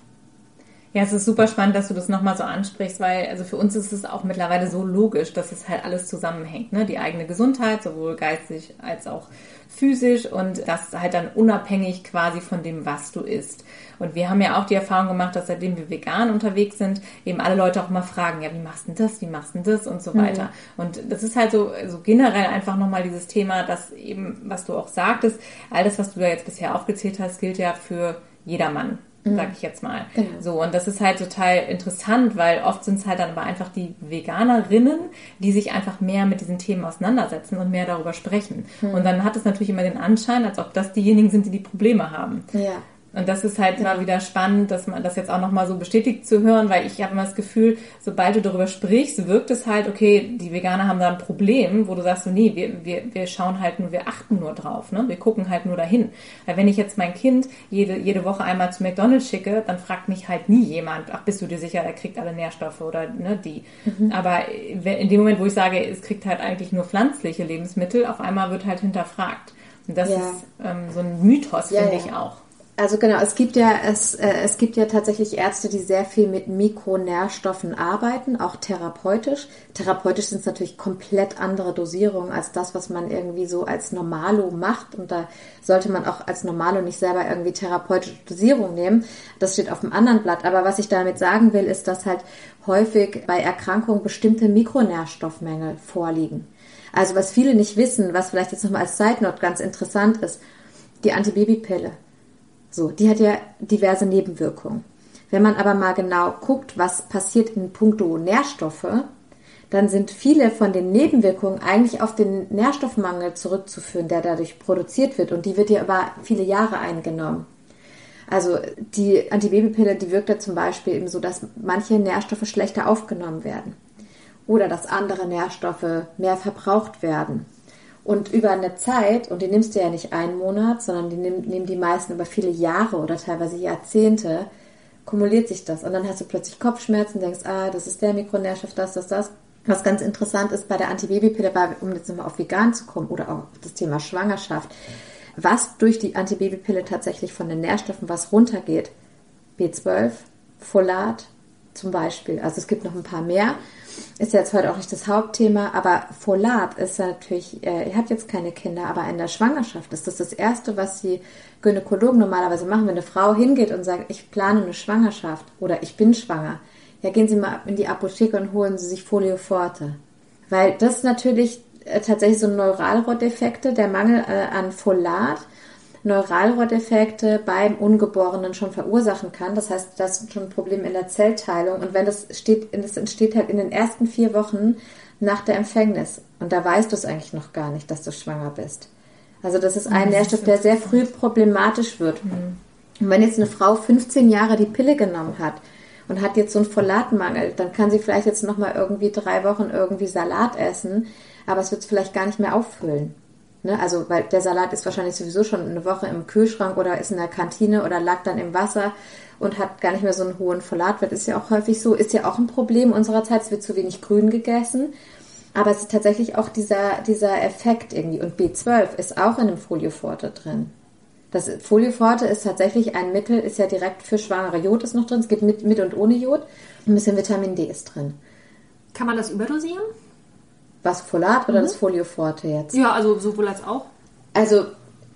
Ja, es ist super spannend, dass du das nochmal so ansprichst, weil also für uns ist es auch mittlerweile so logisch, dass es halt alles zusammenhängt, ne? Die eigene Gesundheit, sowohl geistig als auch physisch und das halt dann unabhängig quasi von dem, was du isst. Und wir haben ja auch die Erfahrung gemacht, dass seitdem wir vegan unterwegs sind, eben alle Leute auch mal fragen, ja, wie machst du denn das, wie machst du denn das und so weiter. Mhm. Und das ist halt so, so generell einfach nochmal dieses Thema, dass eben, was du auch sagtest, alles, was du da jetzt bisher aufgezählt hast, gilt ja für jedermann. Sag ich jetzt mal. Genau. So, und das ist halt total interessant, weil oft sind es halt dann aber einfach die Veganerinnen, die sich einfach mehr mit diesen Themen auseinandersetzen und mehr darüber sprechen. Hm. Und dann hat es natürlich immer den Anschein, als ob das diejenigen sind, die die Probleme haben. Ja. Und das ist halt immer wieder spannend, dass man das jetzt auch nochmal so bestätigt zu hören, weil ich habe immer das Gefühl, sobald du darüber sprichst, wirkt es halt, okay, die Veganer haben da ein Problem, wo du sagst so, nee, wir, wir, wir schauen halt nur, wir achten nur drauf, ne? Wir gucken halt nur dahin. Weil wenn ich jetzt mein Kind jede, jede Woche einmal zu McDonald's schicke, dann fragt mich halt nie jemand, ach, bist du dir sicher, er kriegt alle Nährstoffe oder ne, die. Mhm. Aber in dem Moment, wo ich sage, es kriegt halt eigentlich nur pflanzliche Lebensmittel, auf einmal wird halt hinterfragt. Und das ja. ist ähm, so ein Mythos, ja, finde ja. ich auch. Also genau, es gibt ja es äh, es gibt ja tatsächlich Ärzte, die sehr viel mit Mikronährstoffen arbeiten, auch therapeutisch. Therapeutisch sind es natürlich komplett andere Dosierungen als das, was man irgendwie so als Normalo macht. Und da sollte man auch als Normalo nicht selber irgendwie therapeutische Dosierung nehmen. Das steht auf dem anderen Blatt. Aber was ich damit sagen will, ist, dass halt häufig bei Erkrankungen bestimmte Mikronährstoffmängel vorliegen. Also was viele nicht wissen, was vielleicht jetzt nochmal als Side Note ganz interessant ist, die Antibabypille. So, die hat ja diverse Nebenwirkungen. Wenn man aber mal genau guckt, was passiert in puncto Nährstoffe, dann sind viele von den Nebenwirkungen eigentlich auf den Nährstoffmangel zurückzuführen, der dadurch produziert wird. Und die wird ja über viele Jahre eingenommen. Also die Antibabypille, die wirkt ja zum Beispiel eben so, dass manche Nährstoffe schlechter aufgenommen werden. Oder dass andere Nährstoffe mehr verbraucht werden. Und über eine Zeit, und die nimmst du ja nicht einen Monat, sondern die nehmen, nehmen die meisten über viele Jahre oder teilweise Jahrzehnte, kumuliert sich das. Und dann hast du plötzlich Kopfschmerzen, denkst, ah, das ist der Mikronährstoff, das, das, das. Was ganz interessant ist bei der Antibabypille, war, um jetzt nochmal auf vegan zu kommen oder auch das Thema Schwangerschaft, was durch die Antibabypille tatsächlich von den Nährstoffen was runtergeht. B zwölf, Folat zum Beispiel. Also es gibt noch ein paar mehr. Ist jetzt heute auch nicht das Hauptthema, aber Folat ist natürlich, äh, ihr habt jetzt keine Kinder, aber in der Schwangerschaft ist das das Erste, was die Gynäkologen normalerweise machen, wenn eine Frau hingeht und sagt, ich plane eine Schwangerschaft oder ich bin schwanger. Ja, gehen Sie mal in die Apotheke und holen Sie sich Folio Forte. Weil das natürlich äh, tatsächlich so Neuralrohrdefekte, der Mangel äh, an Folat, Neuralrohrdefekte beim Ungeborenen schon verursachen kann. Das heißt, das ist schon ein Problem in der Zellteilung. Und wenn das steht, das entsteht halt in den ersten vier Wochen nach der Empfängnis. Und da weißt du es eigentlich noch gar nicht, dass du schwanger bist. Also das ist ein das Nährstoff, ist der sehr früh problematisch wird. Mhm. Und wenn jetzt eine Frau fünfzehn Jahre die Pille genommen hat und hat jetzt so einen Folatmangel, dann kann sie vielleicht jetzt nochmal irgendwie drei Wochen irgendwie Salat essen, aber es wird es vielleicht gar nicht mehr auffüllen. Ne, also, weil der Salat ist wahrscheinlich sowieso schon eine Woche im Kühlschrank oder ist in der Kantine oder lag dann im Wasser und hat gar nicht mehr so einen hohen Folatwert. Ist ja auch häufig so, ist ja auch ein Problem unserer Zeit. Es wird zu wenig grün gegessen. Aber es ist tatsächlich auch dieser, dieser Effekt irgendwie. Und B zwölf ist auch in dem Folio Forte drin. Das Folio Forte ist tatsächlich ein Mittel, ist ja direkt für Schwangere. Jod ist noch drin. Es gibt mit, mit und ohne Jod. Ein bisschen Vitamin D ist drin. Kann man das überdosieren? Was, Folat oder mhm. das Folio Forte jetzt? Ja, also sowohl als auch. Also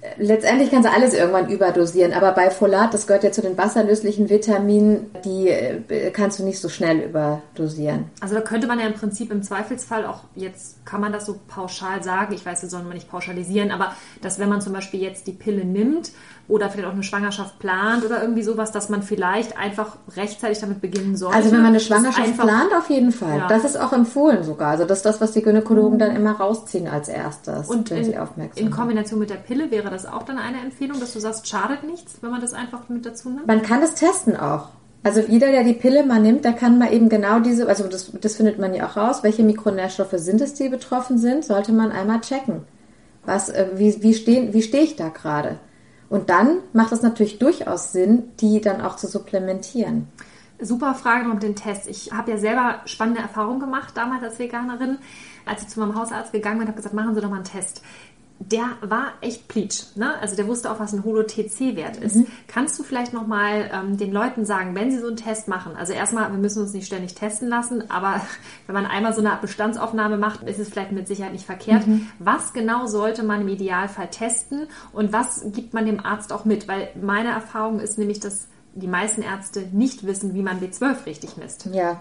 Letztendlich kannst du alles irgendwann überdosieren, aber bei Folat, das gehört ja zu den wasserlöslichen Vitaminen, die kannst du nicht so schnell überdosieren. Also da könnte man ja im Prinzip im Zweifelsfall auch, jetzt kann man das so pauschal sagen, ich weiß, wir sollen mal nicht pauschalisieren, aber dass wenn man zum Beispiel jetzt die Pille nimmt oder vielleicht auch eine Schwangerschaft plant oder irgendwie sowas, dass man vielleicht einfach rechtzeitig damit beginnen sollte. Also wenn man eine Schwangerschaft einfach, plant, auf jeden Fall. Ja. Das ist auch empfohlen sogar. Also das ist das, was die Gynäkologen mhm. dann immer rausziehen als erstes, und wenn in, sie aufmerksam in Kombination mit der Pille wäre das auch dann eine Empfehlung, dass du sagst, schadet nichts, wenn man das einfach mit dazu nimmt? Man kann das testen auch. Also jeder, der die Pille mal nimmt, der kann mal eben genau diese, also das, das findet man ja auch raus, welche Mikronährstoffe sind es, die betroffen sind, sollte man einmal checken. Was, wie, wie stehen, wie stehe ich da gerade? Und dann macht es natürlich durchaus Sinn, die dann auch zu supplementieren. Super Frage noch mit den Tests. Ich habe ja selber spannende Erfahrungen gemacht, damals als Veganerin. Als ich zu meinem Hausarzt gegangen bin, habe gesagt, machen Sie doch mal einen Test. Der war echt pleatsch, ne? Also der wusste auch, was ein Holo-T C-Wert ist. Mhm. Kannst du vielleicht nochmal ähm, den Leuten sagen, wenn sie so einen Test machen, also erstmal, wir müssen uns nicht ständig testen lassen, aber wenn man einmal so eine Bestandsaufnahme macht, ist es vielleicht mit Sicherheit nicht verkehrt. Mhm. Was genau sollte man im Idealfall testen und was gibt man dem Arzt auch mit? Weil meine Erfahrung ist nämlich, dass die meisten Ärzte nicht wissen, wie man B zwölf richtig misst. Ja.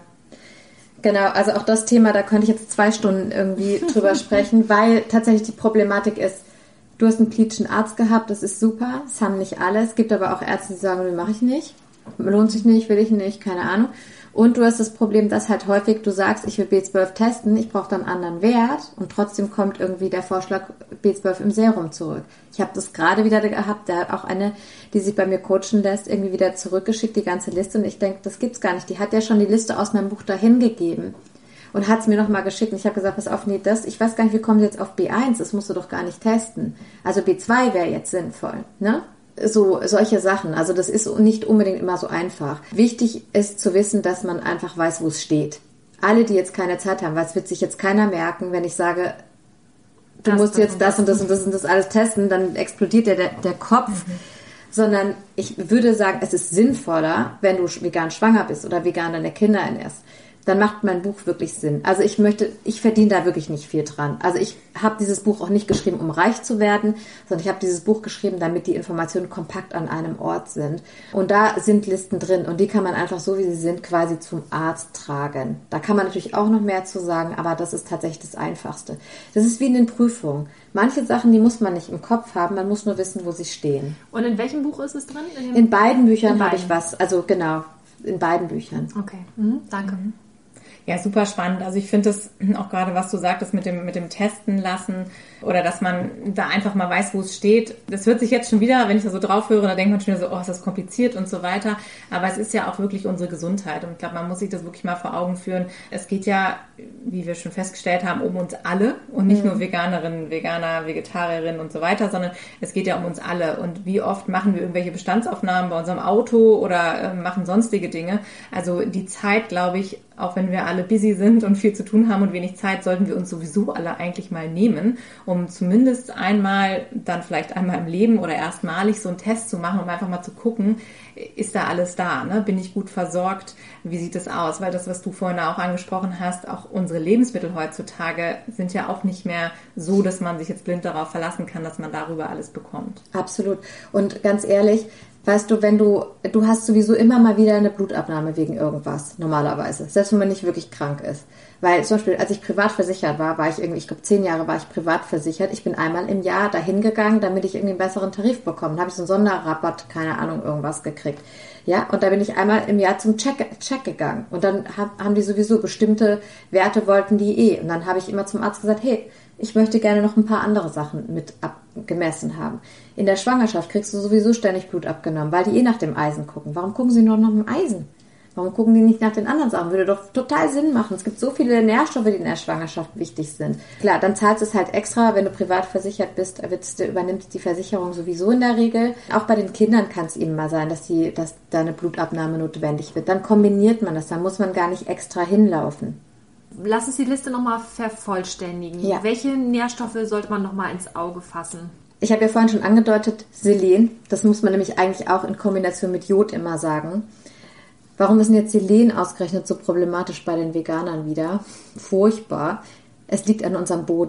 Genau, also auch das Thema, da könnte ich jetzt zwei Stunden irgendwie drüber sprechen, weil tatsächlich die Problematik ist, du hast einen pleatschen Arzt gehabt, das ist super, das haben nicht alle. Es gibt aber auch Ärzte, die sagen, das mache ich nicht, lohnt sich nicht, will ich nicht, keine Ahnung. Und du hast das Problem, dass halt häufig du sagst, ich will B zwölf testen, ich brauche dann einen anderen Wert und trotzdem kommt irgendwie der Vorschlag B zwölf im Serum zurück. Ich habe das gerade wieder gehabt, da hat auch eine, die sich bei mir coachen lässt, irgendwie wieder zurückgeschickt, die ganze Liste. Und ich denke, das gibt's gar nicht. Die hat ja schon die Liste aus meinem Buch dahin gegeben und hat es mir nochmal geschickt. Und ich habe gesagt, pass auf, nee, das, ich weiß gar nicht, wie kommen Sie jetzt auf B eins? Das musst du doch gar nicht testen. Also B zwei wäre jetzt sinnvoll, ne? So, solche Sachen. Also das ist nicht unbedingt immer so einfach. Wichtig ist zu wissen, dass man einfach weiß, wo es steht. Alle, die jetzt keine Zeit haben, weil es wird sich jetzt keiner merken, wenn ich sage, du das, musst das jetzt das und das und das und das alles testen, dann explodiert der, der Kopf. Mhm. Sondern ich würde sagen, es ist sinnvoller, wenn du vegan schwanger bist oder vegan deine Kinder ernährst, dann macht mein Buch wirklich Sinn. Also ich möchte, ich verdiene da wirklich nicht viel dran. Also ich habe dieses Buch auch nicht geschrieben, um reich zu werden, sondern ich habe dieses Buch geschrieben, damit die Informationen kompakt an einem Ort sind. Und da sind Listen drin und die kann man einfach so, wie sie sind, quasi zum Arzt tragen. Da kann man natürlich auch noch mehr zu sagen, aber das ist tatsächlich das Einfachste. Das ist wie in den Prüfungen. Manche Sachen, die muss man nicht im Kopf haben, man muss nur wissen, wo sie stehen. Und in welchem Buch ist es drin? In, in beiden Büchern habe ich was, also genau, in beiden Büchern. Okay, mhm, danke. Mhm. Ja, super spannend. Also ich finde das auch gerade, was du sagtest mit dem mit dem Testen lassen oder dass man da einfach mal weiß, wo es steht. Das hört sich jetzt schon wieder, wenn ich da so drauf höre, da denkt man schon wieder so, oh, ist das kompliziert und so weiter. Aber es ist ja auch wirklich unsere Gesundheit. Und ich glaube, man muss sich das wirklich mal vor Augen führen. Es geht ja, wie wir schon festgestellt haben, um uns alle und nicht mhm. nur Veganerinnen, Veganer, Vegetarierinnen und so weiter, sondern es geht ja um uns alle. Und wie oft machen wir irgendwelche Bestandsaufnahmen bei unserem Auto oder äh, machen sonstige Dinge. Also die Zeit, glaube ich, auch wenn wir alle busy sind und viel zu tun haben und wenig Zeit, sollten wir uns sowieso alle eigentlich mal nehmen, um zumindest einmal, dann vielleicht einmal im Leben oder erstmalig so einen Test zu machen, um einfach mal zu gucken, ist da alles da, ne? Bin ich gut versorgt? Wie sieht es aus? Weil das, was du vorhin auch angesprochen hast, auch unsere Lebensmittel heutzutage sind ja auch nicht mehr so, dass man sich jetzt blind darauf verlassen kann, dass man darüber alles bekommt. Absolut. Und ganz ehrlich, weißt du, wenn du, du hast sowieso immer mal wieder eine Blutabnahme wegen irgendwas, normalerweise. Selbst wenn man nicht wirklich krank ist. Weil zum Beispiel, als ich privat versichert war, war ich irgendwie, ich glaube, zehn Jahre war ich privat versichert. Ich bin einmal im Jahr dahin gegangen, damit ich irgendwie einen besseren Tarif bekomme. Da habe ich so einen Sonderrabatt, keine Ahnung, irgendwas gekriegt. Ja, und da bin ich einmal im Jahr zum Check, Check gegangen. Und dann haben die sowieso bestimmte Werte wollten die eh. Und dann habe ich immer zum Arzt gesagt, hey, ich möchte gerne noch ein paar andere Sachen mit abgemessen haben. In der Schwangerschaft kriegst du sowieso ständig Blut abgenommen, weil die eh nach dem Eisen gucken. Warum gucken sie nur nach dem Eisen? Warum gucken die nicht nach den anderen Sachen? Würde doch total Sinn machen. Es gibt so viele Nährstoffe, die in der Schwangerschaft wichtig sind. Klar, dann zahlst du es halt extra, wenn du privat versichert bist, übernimmt die Versicherung sowieso in der Regel. Auch bei den Kindern kann es eben mal sein, dass, die, dass da eine Blutabnahme notwendig wird. Dann kombiniert man das, dann muss man gar nicht extra hinlaufen. Lass uns die Liste nochmal vervollständigen. Ja. Welche Nährstoffe sollte man nochmal ins Auge fassen? Ich habe ja vorhin schon angedeutet, Selen. Das muss man nämlich eigentlich auch in Kombination mit Jod immer sagen. Warum ist denn jetzt Selen ausgerechnet so problematisch bei den Veganern wieder? Furchtbar. Es liegt an unserem Boden.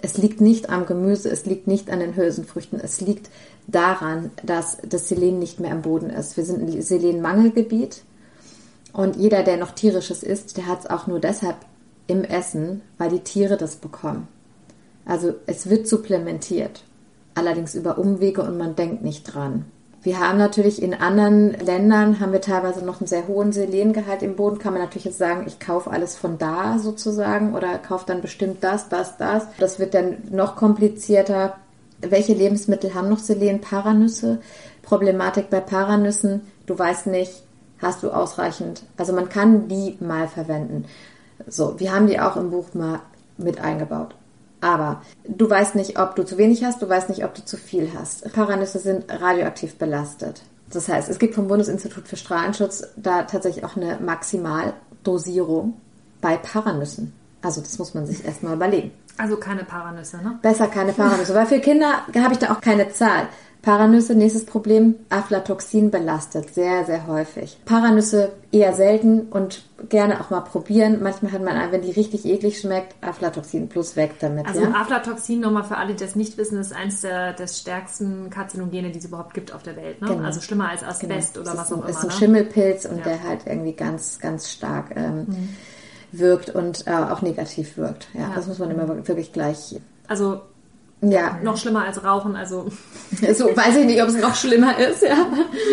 Es liegt nicht am Gemüse, es liegt nicht an den Hülsenfrüchten, es liegt daran, dass das Selen nicht mehr im Boden ist. Wir sind ein Selenmangelgebiet und jeder, der noch tierisches isst, der hat es auch nur deshalb im Essen, weil die Tiere das bekommen. Also es wird supplementiert, allerdings über Umwege und man denkt nicht dran. Wir haben natürlich in anderen Ländern, haben wir teilweise noch einen sehr hohen Selengehalt im Boden. Kann man natürlich jetzt sagen, ich kaufe alles von da sozusagen oder kaufe dann bestimmt das, das, das. Das wird dann noch komplizierter. Welche Lebensmittel haben noch Selen? Paranüsse. Problematik bei Paranüssen, du weißt nicht, hast du ausreichend. Also man kann die mal verwenden. So, wir haben die auch im Buch mal mit eingebaut. Aber du weißt nicht, ob du zu wenig hast, du weißt nicht, ob du zu viel hast. Paranüsse sind radioaktiv belastet. Das heißt, es gibt vom Bundesinstitut für Strahlenschutz da tatsächlich auch eine Maximaldosierung bei Paranüssen. Also das muss man sich erstmal überlegen. Also keine Paranüsse, ne? Besser keine Paranüsse, weil für Kinder habe ich da auch keine Zahl. Paranüsse, nächstes Problem, Aflatoxin belastet, sehr, sehr häufig. Paranüsse eher selten und gerne auch mal probieren. Manchmal hat man, wenn die richtig eklig schmeckt, Aflatoxin plus weg damit. Also ja? Aflatoxin, nochmal für alle, die das nicht wissen, ist eins der des stärksten Karzinogene, die es überhaupt gibt auf der Welt. Ne? Genau. Also schlimmer als Asbest genau. oder was ein, auch immer. Es ist ein ne? Schimmelpilz und ja. der halt irgendwie ganz, ganz stark ähm, mhm. wirkt und äh, auch negativ wirkt. Ja, ja, das muss man immer wirklich gleich... Also... Ja. Noch schlimmer als Rauchen, also... So, weiß ich nicht, ob es noch schlimmer ist, ja.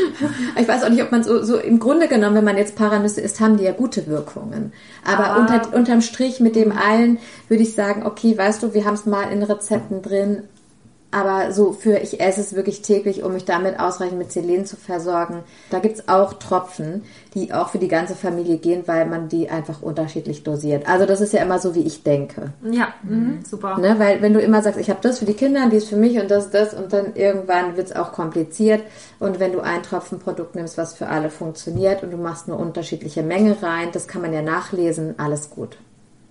Ich weiß auch nicht, ob man so, so im Grunde genommen, wenn man jetzt Paranüsse isst, haben die ja gute Wirkungen. Aber ah. unter, unterm Strich mit dem allen würde ich sagen, okay, weißt du, wir haben es mal in Rezepten drin, aber so für, ich esse es wirklich täglich, um mich damit ausreichend mit Selen zu versorgen. Da gibt's auch Tropfen, die auch für die ganze Familie gehen, weil man die einfach unterschiedlich dosiert. Also das ist ja immer so, wie ich denke. Ja, mhm, super. Ne? Weil wenn du immer sagst, ich habe das für die Kinder, dies für mich und das, das und dann irgendwann wird's auch kompliziert. Und wenn du ein Tropfenprodukt nimmst, was für alle funktioniert und du machst eine unterschiedliche Menge rein, das kann man ja nachlesen, alles gut.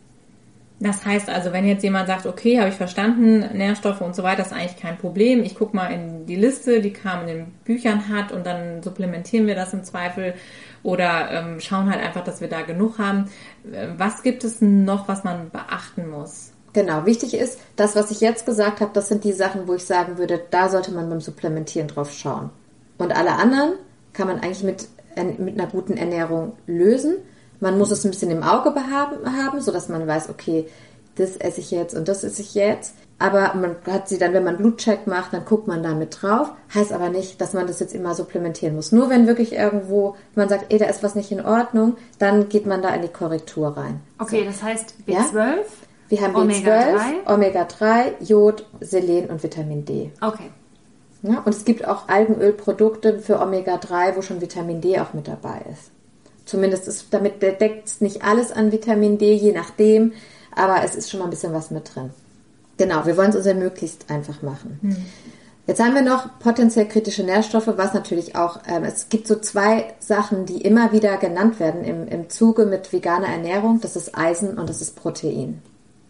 Das heißt also, wenn jetzt jemand sagt, okay, habe ich verstanden, Nährstoffe und so weiter, ist eigentlich kein Problem. Ich gucke mal in die Liste, die Carmen in den Büchern hat und dann supplementieren wir das im Zweifel oder ähm, schauen halt einfach, dass wir da genug haben. Was gibt es noch, was man beachten muss? Genau, wichtig ist, das, was ich jetzt gesagt habe, das sind die Sachen, wo ich sagen würde, da sollte man beim Supplementieren drauf schauen. Und alle anderen kann man eigentlich mit, mit einer guten Ernährung lösen. Man muss es ein bisschen im Auge haben, sodass man weiß, okay, das esse ich jetzt und das esse ich jetzt. Aber man hat sie dann, wenn man Blutcheck macht, dann guckt man da mit drauf. Heißt aber nicht, dass man das jetzt immer supplementieren muss. Nur wenn wirklich irgendwo man sagt, ey, da ist was nicht in Ordnung, dann geht man da in die Korrektur rein. Okay, so. Das heißt B zwölf, ja? Wir haben B zwölf, Omega drei, Jod, Selen und Vitamin D. Okay. Ja, und es gibt auch Algenölprodukte für Omega drei, wo schon Vitamin D auch mit dabei ist. Zumindest ist, damit deckt es nicht alles an Vitamin D, je nachdem, aber es ist schon mal ein bisschen was mit drin. Genau, wir wollen es uns ja möglichst einfach machen. Hm. Jetzt haben wir noch potenziell kritische Nährstoffe, was natürlich auch, ähm, es gibt so zwei Sachen, die immer wieder genannt werden im, im Zuge mit veganer Ernährung, das ist Eisen und das ist Protein.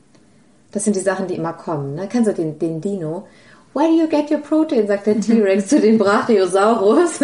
Das sind die Sachen, die immer kommen. Ne? Kennst du den, den Dino? Where do you get your protein? Sagt der T-Rex zu dem Brachiosaurus.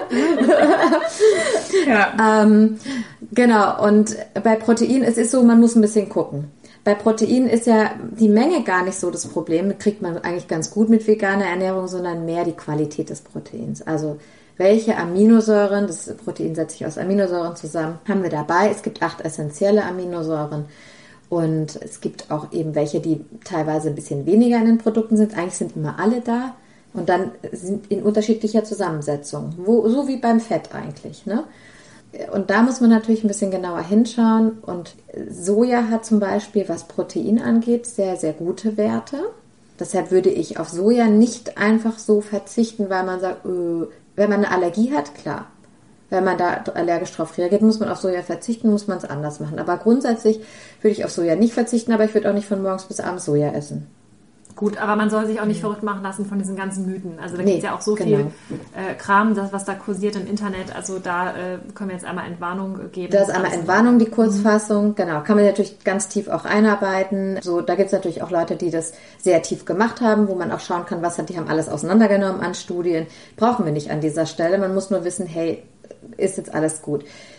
ja. ähm, genau, und bei Protein, es ist so, man muss ein bisschen gucken. Bei Protein ist ja die Menge gar nicht so das Problem, kriegt man eigentlich ganz gut mit veganer Ernährung, sondern mehr die Qualität des Proteins. Also welche Aminosäuren, das Protein setzt sich aus Aminosäuren zusammen, haben wir dabei. Es gibt acht essentielle Aminosäuren. Und es gibt auch eben welche, die teilweise ein bisschen weniger in den Produkten sind. Eigentlich sind immer alle da. Und dann sind in unterschiedlicher Zusammensetzung. Wo, so wie beim Fett eigentlich. Ne? Und da muss man natürlich ein bisschen genauer hinschauen. Und Soja hat zum Beispiel, was Protein angeht, sehr, sehr gute Werte. Deshalb würde ich auf Soja nicht einfach so verzichten, weil man sagt, äh, wenn man eine Allergie hat, klar. Wenn man da allergisch drauf reagiert, muss man auf Soja verzichten, muss man es anders machen. Aber grundsätzlich würde ich auf Soja nicht verzichten, aber ich würde auch nicht von morgens bis abends Soja essen. Gut, aber man soll sich auch nicht mhm. verrückt machen lassen von diesen ganzen Mythen. Also da nee, gibt es ja auch so genau. viel äh, Kram, das, was da kursiert im Internet. Also da äh, können wir jetzt einmal Entwarnung geben. Da ist einmal Entwarnung, die Kurzfassung. Mhm. Genau, kann man natürlich ganz tief auch einarbeiten. So, da gibt es natürlich auch Leute, die das sehr tief gemacht haben, wo man auch schauen kann, was hat, die haben alles auseinandergenommen an Studien. Brauchen wir nicht an dieser Stelle. Man muss nur wissen, hey, ist jetzt alles gut.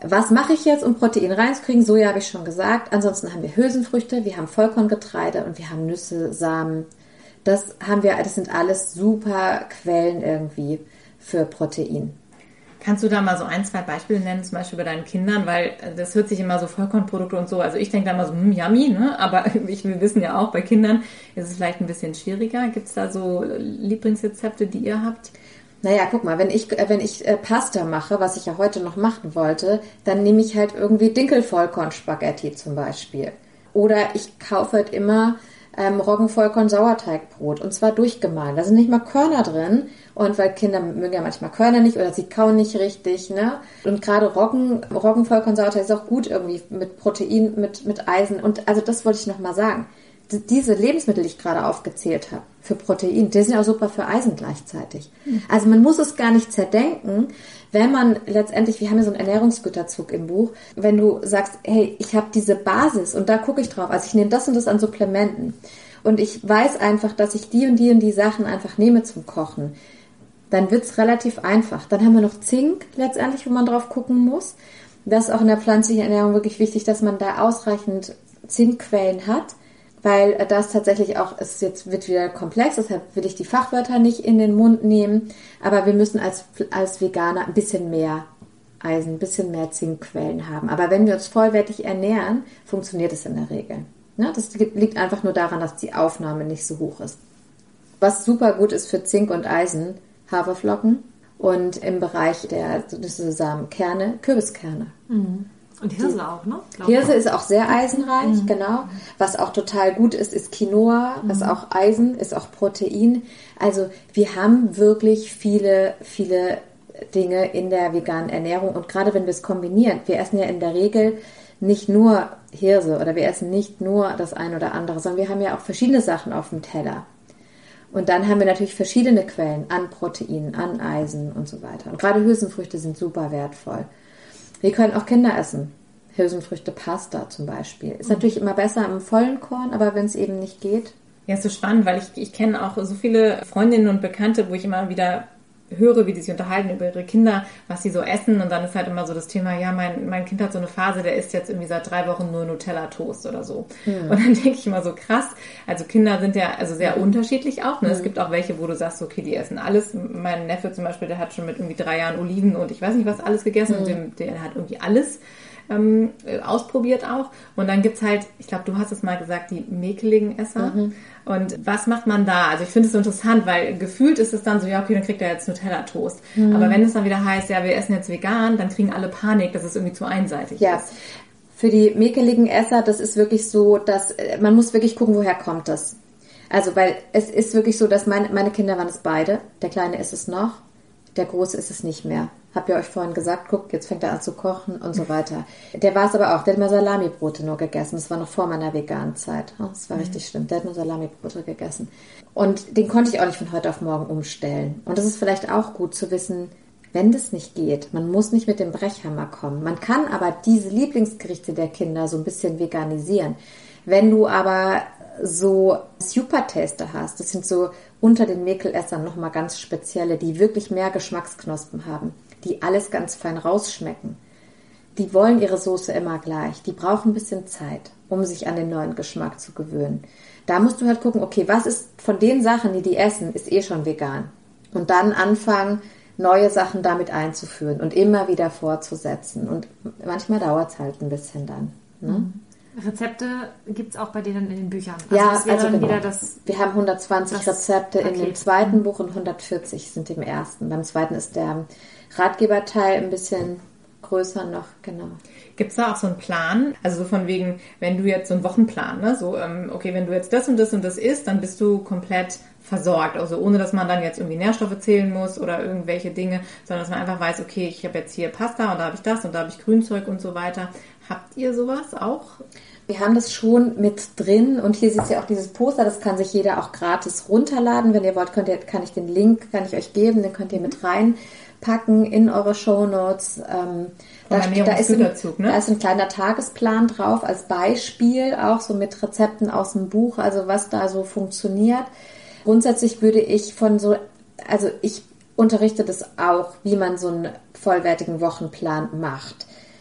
Was mache ich jetzt, um Protein reinzukriegen? Soja habe ich schon gesagt. Ansonsten haben wir Hülsenfrüchte, wir haben Vollkorngetreide und wir haben Nüsse, Samen. Das haben wir, das sind alles super Quellen irgendwie für Protein. Kannst du da mal so ein, zwei Beispiele nennen, zum Beispiel bei deinen Kindern? Weil das hört sich immer so Vollkornprodukte und so. Also ich denke da immer so, hm, yummy, ne? Aber ich, wir wissen ja auch, bei Kindern ist es vielleicht ein bisschen schwieriger. Gibt es da so Lieblingsrezepte, die ihr habt? Naja, guck mal, wenn ich, wenn ich äh, Pasta mache, was ich ja heute noch machen wollte, dann nehme ich halt irgendwie Dinkelvollkorn-Spaghetti zum Beispiel. Oder ich kaufe halt immer ähm, Roggenvollkorn-Sauerteigbrot und zwar durchgemahlen. Da sind nicht mal Körner drin und weil Kinder mögen ja manchmal Körner nicht oder sie kauen nicht richtig, ne? Und gerade Roggen, Roggenvollkorn-Sauerteig ist auch gut irgendwie mit Protein, mit, mit Eisen und also das wollte ich nochmal sagen. Diese Lebensmittel, die ich gerade aufgezählt habe, für Protein, die sind auch super für Eisen gleichzeitig. Mhm. Also man muss es gar nicht zerdenken, wenn man letztendlich, wir haben ja so einen Ernährungsgüterzug im Buch, wenn du sagst, hey, ich habe diese Basis und da gucke ich drauf, also ich nehme das und das an Supplementen und ich weiß einfach, dass ich die und die und die Sachen einfach nehme zum Kochen, dann wird's relativ einfach. Dann haben wir noch Zink letztendlich, wo man drauf gucken muss. Das ist auch in der pflanzlichen Ernährung wirklich wichtig, dass man da ausreichend Zinkquellen hat. Weil das tatsächlich auch, es jetzt wird wieder komplex, deshalb will ich die Fachwörter nicht in den Mund nehmen, aber wir müssen als, als Veganer ein bisschen mehr Eisen, ein bisschen mehr Zinkquellen haben. Aber wenn wir uns vollwertig ernähren, funktioniert es in der Regel. Ja, das liegt einfach nur daran, dass die Aufnahme nicht so hoch ist. Was super gut ist für Zink und Eisen, Haferflocken und im Bereich der Samenkerne, Kürbiskerne. Mhm. Und Hirse die, auch, ne? Hirse ist auch sehr eisenreich, mhm. genau. Was auch total gut ist, ist Quinoa, mhm. was auch Eisen, ist auch Protein. Also wir haben wirklich viele, viele Dinge in der veganen Ernährung. Und gerade wenn wir es kombinieren, wir essen ja in der Regel nicht nur Hirse oder wir essen nicht nur das eine oder andere, sondern wir haben ja auch verschiedene Sachen auf dem Teller. Und dann haben wir natürlich verschiedene Quellen an Protein, an Eisen und so weiter. Und gerade Hülsenfrüchte sind super wertvoll. Wir können auch Kinder essen. Hülsenfrüchte, Pasta zum Beispiel. Ist mhm. natürlich immer besser im vollen Korn, aber wenn es eben nicht geht. Ja, ist so spannend, weil ich, ich kenne auch so viele Freundinnen und Bekannte, wo ich immer wieder höre, wie die sich unterhalten über ihre Kinder, was sie so essen. Und dann ist halt immer so das Thema, ja, mein, mein Kind hat so eine Phase, der isst jetzt irgendwie seit drei Wochen nur Nutella-Toast oder so. Mhm. Und dann denke ich immer so, krass, also Kinder sind ja also sehr mhm. unterschiedlich auch. Ne? Mhm. Es gibt auch welche, wo du sagst, okay, die essen alles. Mein Neffe zum Beispiel, der hat schon mit irgendwie drei Jahren Oliven und ich weiß nicht was alles gegessen. Mhm. Und dem, der hat irgendwie alles ähm, ausprobiert auch. Und dann gibt's halt, ich glaube, du hast es mal gesagt, die mäkeligen Esser. Mhm. Und was macht man da? Also ich finde es so interessant, weil gefühlt ist es dann so, ja, okay, dann kriegt er jetzt Nutella-Toast. Mhm. Aber wenn es dann wieder heißt, ja, wir essen jetzt vegan, dann kriegen alle Panik, dass es irgendwie zu einseitig ja. ist. Für die mäkeligen Esser, das ist wirklich so, dass man muss wirklich gucken, woher kommt das. Also, weil es ist wirklich so, dass meine, meine Kinder waren es beide. Der Kleine ist es noch, der Große ist es nicht mehr. Habt ihr euch vorhin gesagt, guck, jetzt fängt er an zu kochen und so weiter. Der war es aber auch, der hat immer Salamibrote nur gegessen. Das war noch vor meiner veganen Zeit. Das war mhm. richtig schlimm. Der hat nur Salamibrote gegessen. Und den konnte ich auch nicht von heute auf morgen umstellen. Und das ist vielleicht auch gut zu wissen, wenn das nicht geht. Man muss nicht mit dem Brechhammer kommen. Man kann aber diese Lieblingsgerichte der Kinder so ein bisschen veganisieren. Wenn du aber so Super-Taster hast, das sind so unter den Mäkelessern nochmal ganz spezielle, die wirklich mehr Geschmacksknospen haben, die alles ganz fein rausschmecken. Die wollen ihre Soße immer gleich. Die brauchen ein bisschen Zeit, um sich an den neuen Geschmack zu gewöhnen. Da musst du halt gucken, okay, was ist von den Sachen, die die essen, ist eh schon vegan. Und dann anfangen, neue Sachen damit einzuführen und immer wieder fortzusetzen. Und manchmal dauert es halt ein bisschen dann. Ne? Mhm. Rezepte gibt es auch bei denen in den Büchern. Also ja, das wäre also dann genau. wieder das. Wir haben hundertzwanzig Rezepte in dem zweiten Buch und hundertvierzig sind im ersten. Beim zweiten ist der Ratgeberteil ein bisschen größer noch, genau. Gibt es da auch so einen Plan? Also so von wegen, wenn du jetzt so einen Wochenplan, ne? So, ähm, okay, wenn du jetzt das und das und das isst, dann bist du komplett versorgt. Also ohne, dass man dann jetzt irgendwie Nährstoffe zählen muss oder irgendwelche Dinge, sondern dass man einfach weiß, okay, ich habe jetzt hier Pasta und da habe ich das und da habe ich Grünzeug und so weiter. Habt ihr sowas auch? Wir haben das schon mit drin und hier seht ihr auch dieses Poster, das kann sich jeder auch gratis runterladen. Wenn ihr wollt, könnt ihr, kann ich den Link, kann ich euch geben, den könnt ihr mit reinpacken in eure Shownotes. Ähm, da, da, ist ein, ne? da ist ein kleiner Tagesplan drauf als Beispiel, auch so mit Rezepten aus dem Buch, also was da so funktioniert. Grundsätzlich würde ich von so, also ich unterrichte das auch, wie man so einen vollwertigen Wochenplan macht.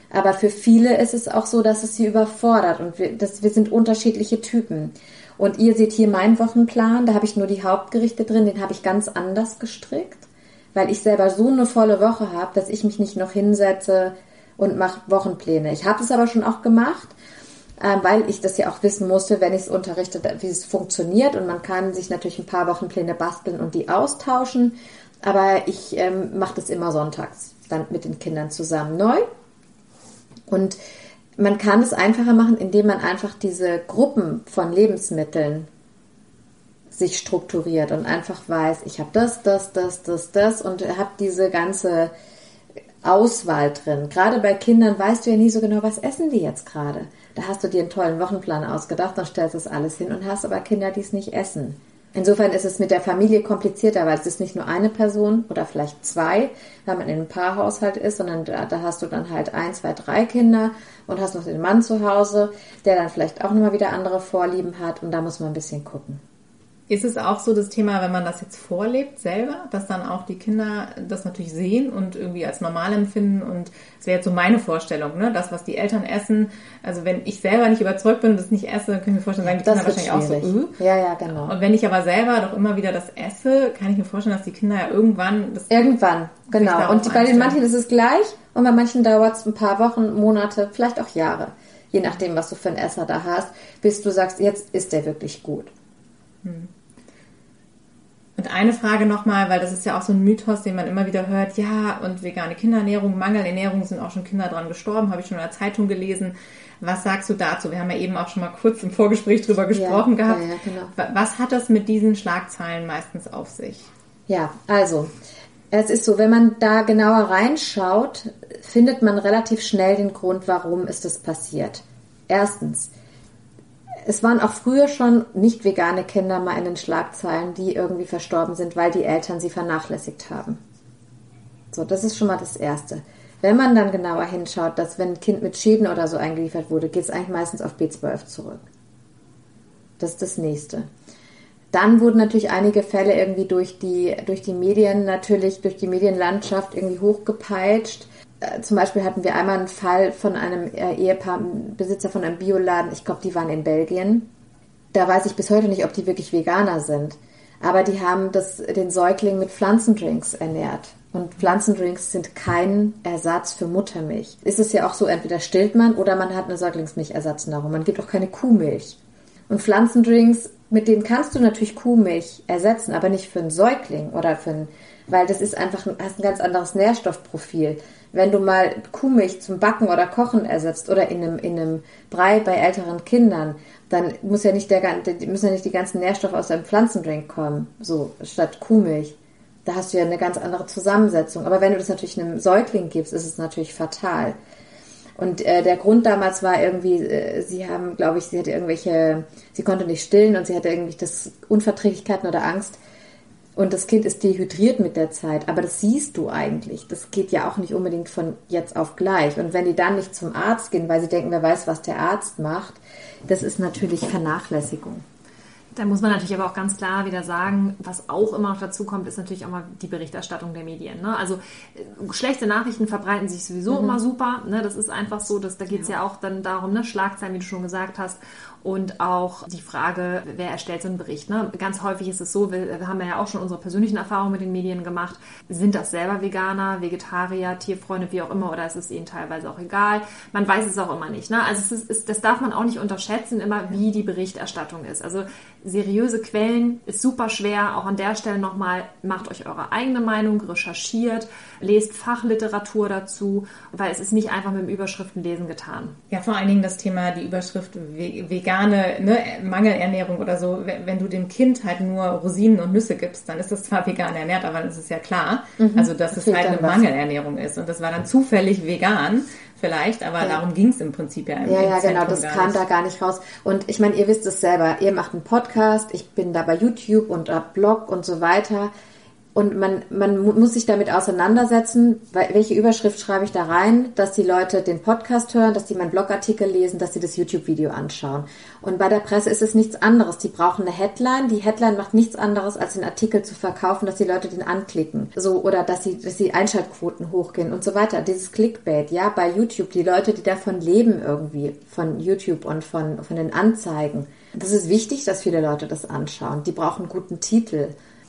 Aber für viele ist es auch so, dass es sie überfordert und wir, das, wir sind unterschiedliche Typen. Und ihr seht hier meinen Wochenplan, da habe ich nur die Hauptgerichte drin, den habe ich ganz anders gestrickt, weil ich selber so eine volle Woche habe, dass ich mich nicht noch hinsetze und mache Wochenpläne. Ich habe es aber schon auch gemacht, weil ich das ja auch wissen musste, wenn ich es unterrichte, wie es funktioniert. Und man kann sich natürlich ein paar Wochenpläne basteln und die austauschen. Aber ich ähm, mache das immer sonntags dann mit den Kindern zusammen neu. Und man kann es einfacher machen, indem man einfach diese Gruppen von Lebensmitteln sich strukturiert und einfach weiß, ich habe das, das, das, das, das und habe diese ganze Auswahl drin. Gerade bei Kindern weißt du ja nie so genau, was essen die jetzt gerade. Da hast du dir einen tollen Wochenplan ausgedacht und stellst das alles hin und hast aber Kinder, die es nicht essen. Insofern ist es mit der Familie komplizierter, weil es ist nicht nur eine Person oder vielleicht zwei, weil man in einem Paarhaushalt ist, sondern da, da hast du dann halt ein, zwei, drei Kinder und hast noch den Mann zu Hause, der dann vielleicht auch nochmal wieder andere Vorlieben hat und da muss man ein bisschen gucken. Ist es auch so das Thema, wenn man das jetzt vorlebt selber, dass dann auch die Kinder das natürlich sehen und irgendwie als normal empfinden und das wäre jetzt so meine Vorstellung, ne? Das, was die Eltern essen, also wenn ich selber nicht überzeugt bin und das nicht esse, kann ich mir vorstellen, sagen die Kinder wahrscheinlich auch so, öh. Ja, ja, genau. Und wenn ich aber selber doch immer wieder das esse, kann ich mir vorstellen, dass die Kinder ja irgendwann... Das irgendwann, genau. Und bei den manchen ist es gleich und bei manchen dauert es ein paar Wochen, Monate, vielleicht auch Jahre, je nachdem, was du für einen Esser da hast, bis du sagst, jetzt ist der wirklich gut. Hm. Und eine Frage nochmal, weil das ist ja auch so ein Mythos, den man immer wieder hört, ja, und vegane Kinderernährung, Mangelernährung, sind auch schon Kinder dran gestorben, habe ich schon in der Zeitung gelesen. Was sagst du dazu? Wir haben ja eben auch schon mal kurz im Vorgespräch drüber gesprochen ja, gehabt. Ja, ja, genau. Was hat das mit diesen Schlagzeilen meistens auf sich? Ja, also, es ist so, wenn man da genauer reinschaut, findet man relativ schnell den Grund, warum ist das passiert. Erstens, es waren auch früher schon nicht vegane Kinder mal in den Schlagzeilen, die irgendwie verstorben sind, weil die Eltern sie vernachlässigt haben. So, das ist schon mal das Erste. Wenn man dann genauer hinschaut, dass wenn ein Kind mit Schäden oder so eingeliefert wurde, geht es eigentlich meistens auf B zwölf zurück. Das ist das Nächste. Dann wurden natürlich einige Fälle irgendwie durch die, durch die Medien, natürlich durch die Medienlandschaft irgendwie hochgepeitscht. Zum Beispiel hatten wir einmal einen Fall von einem Ehepaar, Besitzer von einem Bioladen, ich glaube, die waren in Belgien. Da weiß ich bis heute nicht, ob die wirklich Veganer sind. Aber die haben das, den Säugling mit Pflanzendrinks ernährt. Und Pflanzendrinks sind kein Ersatz für Muttermilch. Ist es ja auch so, entweder stillt man oder man hat eine Säuglingsmilchersatznahrung. Man gibt auch keine Kuhmilch. Und Pflanzendrinks, mit denen kannst du natürlich Kuhmilch ersetzen, aber nicht für einen Säugling oder für einen, weil das ist einfach ein, hast ein ganz anderes Nährstoffprofil. Wenn du mal Kuhmilch zum Backen oder Kochen ersetzt oder in einem, in einem Brei bei älteren Kindern, dann muss ja nicht der, müssen ja nicht die ganzen Nährstoffe aus einem Pflanzendrink kommen, so statt Kuhmilch. Da hast du ja eine ganz andere Zusammensetzung. Aber wenn du das natürlich einem Säugling gibst, ist es natürlich fatal. Und äh, der Grund damals war irgendwie, äh, sie haben, glaube ich, sie hatte irgendwelche, sie konnte nicht stillen und sie hatte irgendwie das Unverträglichkeiten oder Angst. Und das Kind ist dehydriert mit der Zeit, aber das siehst du eigentlich. Das geht ja auch nicht unbedingt von jetzt auf gleich. Und wenn die dann nicht zum Arzt gehen, weil sie denken, wer weiß, was der Arzt macht, das ist natürlich Vernachlässigung. Da muss man natürlich aber auch ganz klar wieder sagen, was auch immer noch dazu kommt, ist natürlich auch mal die Berichterstattung der Medien. Ne? Also äh, schlechte Nachrichten verbreiten sich sowieso mhm. immer super. Ne? Das ist einfach so, dass, da geht es ja. ja auch dann darum, ne? Schlagzeilen, wie du schon gesagt hast. Und auch die Frage, wer erstellt so einen Bericht. Ne? Ganz häufig ist es so, wir, wir haben ja auch schon unsere persönlichen Erfahrungen mit den Medien gemacht. Sind das selber Veganer, Vegetarier, Tierfreunde, wie auch immer, oder ist es ihnen teilweise auch egal? Man weiß es auch immer nicht. Ne? Also es ist, ist, das darf man auch nicht unterschätzen, immer wie die Berichterstattung ist. Also seriöse Quellen ist super schwer. Auch an der Stelle nochmal, macht euch eure eigene Meinung, recherchiert, lest Fachliteratur dazu, weil es ist nicht einfach mit dem Überschriftenlesen getan. Ja, vor allen Dingen das Thema, die Überschrift vegane ne, Mangelernährung oder so. Wenn du dem Kind halt nur Rosinen und Nüsse gibst, dann ist das zwar vegan ernährt, aber dann ist es ja klar, mhm. also dass es halt eine Mangelernährung ist. Und das war dann zufällig vegan. Vielleicht, aber ja. darum ging es im Prinzip ja im Ja, ja, Zentrum genau, das kam da gar nicht raus. Und ich meine, ihr wisst es selber, ihr macht einen Podcast, ich bin da bei YouTube und hab Blog und so weiter. Und man, man muss sich damit auseinandersetzen, welche Überschrift schreibe ich da rein, dass die Leute den Podcast hören, dass die meinen Blogartikel lesen, dass sie das YouTube-Video anschauen. Und bei der Presse ist es nichts anderes. Die brauchen eine Headline. Die Headline macht nichts anderes, als den Artikel zu verkaufen, dass die Leute den anklicken. So, oder dass sie, dass die Einschaltquoten hochgehen und so weiter. Dieses Clickbait, ja, bei YouTube, die Leute, die davon leben irgendwie, von YouTube und von, von den Anzeigen. Das ist wichtig, dass viele Leute das anschauen. Die brauchen einen guten Titel.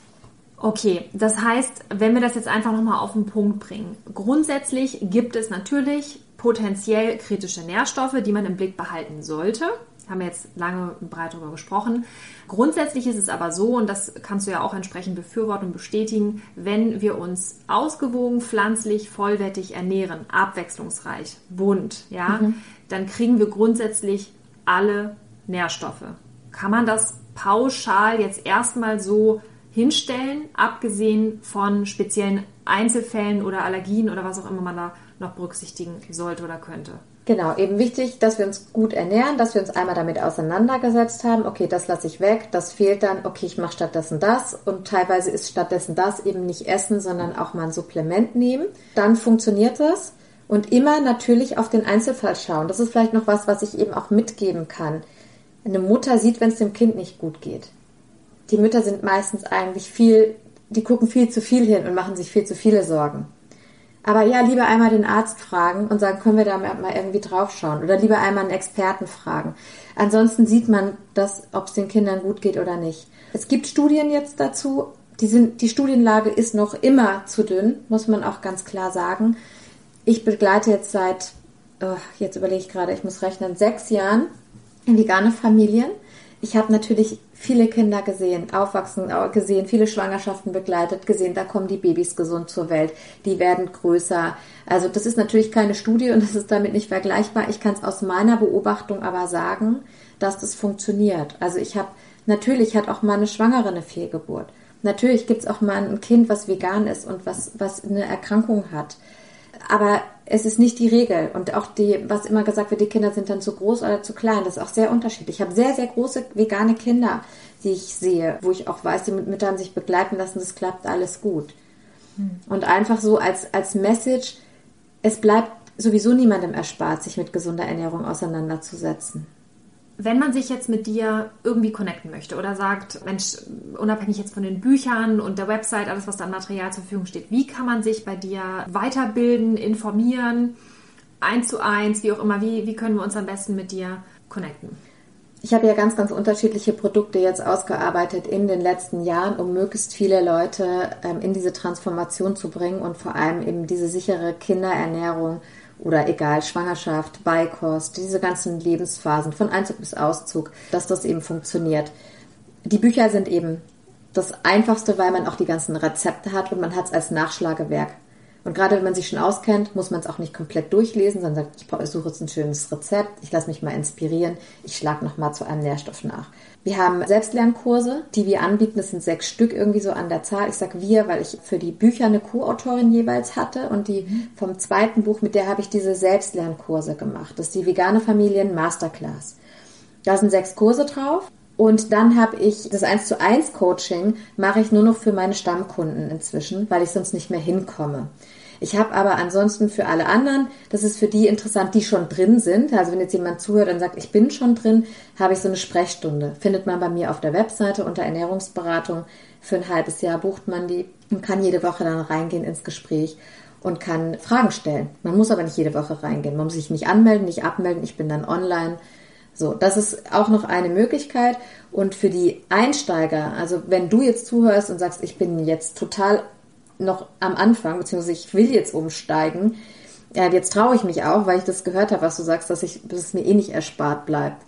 Okay, das heißt, wenn wir das jetzt einfach nochmal auf den Punkt bringen. Grundsätzlich gibt es natürlich potenziell kritische Nährstoffe, die man im Blick behalten sollte. Haben wir jetzt lange und breit darüber gesprochen. Grundsätzlich ist es aber so, und das kannst du ja auch entsprechend befürworten und bestätigen, wenn wir uns ausgewogen, pflanzlich, vollwertig ernähren, abwechslungsreich, bunt, ja, mhm. dann kriegen wir grundsätzlich alle Nährstoffe. Kann man das pauschal jetzt erstmal so hinstellen, abgesehen von speziellen Einzelfällen oder Allergien oder was auch immer man da noch berücksichtigen sollte oder könnte? Genau, eben wichtig, dass wir uns gut ernähren, dass wir uns einmal damit auseinandergesetzt haben, okay, das lasse ich weg, das fehlt dann, okay, ich mache stattdessen das und teilweise ist stattdessen das eben nicht Essen, sondern auch mal ein Supplement nehmen. Dann funktioniert das und immer natürlich auf den Einzelfall schauen. Das ist vielleicht noch was, was ich eben auch mitgeben kann. Eine Mutter sieht, wenn es dem Kind nicht gut geht. Die Mütter sind meistens eigentlich viel, die gucken viel zu viel hin und machen sich viel zu viele Sorgen. Aber ja, lieber einmal den Arzt fragen und sagen, können wir da mal irgendwie drauf schauen? Oder lieber einmal einen Experten fragen. Ansonsten sieht man, dass, ob es den Kindern gut geht oder nicht. Es gibt Studien jetzt dazu. Die, sind, die Studienlage ist noch immer zu dünn, muss man auch ganz klar sagen. Ich begleite jetzt seit, oh, jetzt überlege ich gerade, ich muss rechnen, sechs Jahren vegane Familien. Ich habe natürlich viele Kinder gesehen, aufwachsen gesehen, viele Schwangerschaften begleitet, gesehen, da kommen die Babys gesund zur Welt, die werden größer. Also das ist natürlich keine Studie und das ist damit nicht vergleichbar. Ich kann es aus meiner Beobachtung aber sagen, dass das funktioniert. Also ich habe, natürlich hat auch mal eine Schwangere eine Fehlgeburt. Natürlich gibt es auch mal ein Kind, was vegan ist und was, was eine Erkrankung hat. Aber es ist nicht die Regel. Und auch die, was immer gesagt wird, die Kinder sind dann zu groß oder zu klein. Das ist auch sehr unterschiedlich. Ich habe sehr, sehr große vegane Kinder, die ich sehe, wo ich auch weiß, die mit Müttern sich begleiten lassen, das klappt alles gut. Hm. Und einfach so als, als Message, es bleibt sowieso niemandem erspart, sich mit gesunder Ernährung auseinanderzusetzen. Wenn man sich jetzt mit dir irgendwie connecten möchte oder sagt, Mensch, unabhängig jetzt von den Büchern und der Website, alles, was da an Material zur Verfügung steht, wie kann man sich bei dir weiterbilden, informieren, eins zu eins, wie auch immer, wie, wie können wir uns am besten mit dir connecten? Ich habe ja ganz, ganz unterschiedliche Produkte jetzt ausgearbeitet in den letzten Jahren, um möglichst viele Leute ähm, in diese Transformation zu bringen und vor allem eben diese sichere Kinderernährung oder egal, Schwangerschaft, Beikost, diese ganzen Lebensphasen von Einzug bis Auszug, dass das eben funktioniert. Die Bücher sind eben das Einfachste, weil man auch die ganzen Rezepte hat und man hat es als Nachschlagewerk. Und gerade wenn man sich schon auskennt, muss man es auch nicht komplett durchlesen, sondern sagt, ich suche jetzt ein schönes Rezept, ich lasse mich mal inspirieren, ich schlage nochmal zu einem Nährstoff nach. Wir haben Selbstlernkurse, die wir anbieten, das sind sechs Stück irgendwie so an der Zahl. Ich sage wir, weil ich für die Bücher eine Co-Autorin jeweils hatte und die vom zweiten Buch, mit der habe ich diese Selbstlernkurse gemacht. Das ist die Vegane Familien Masterclass. Da sind sechs Kurse drauf. Und dann habe ich das eins zu eins Coaching, mache ich nur noch für meine Stammkunden inzwischen, weil ich sonst nicht mehr hinkomme. Ich habe aber ansonsten für alle anderen, das ist für die interessant, die schon drin sind. Also wenn jetzt jemand zuhört und sagt, ich bin schon drin, habe ich so eine Sprechstunde. Findet man bei mir auf der Webseite unter Ernährungsberatung. Für ein halbes Jahr bucht man die und kann jede Woche dann reingehen ins Gespräch und kann Fragen stellen. Man muss aber nicht jede Woche reingehen. Man muss sich nicht anmelden, nicht abmelden. Ich bin dann online. So, das ist auch noch eine Möglichkeit. Und für die Einsteiger, also wenn du jetzt zuhörst und sagst, ich bin jetzt total noch am Anfang, beziehungsweise ich will jetzt umsteigen, ja, jetzt traue ich mich auch, weil ich das gehört habe, was du sagst, dass, ich, dass es mir eh nicht erspart bleibt.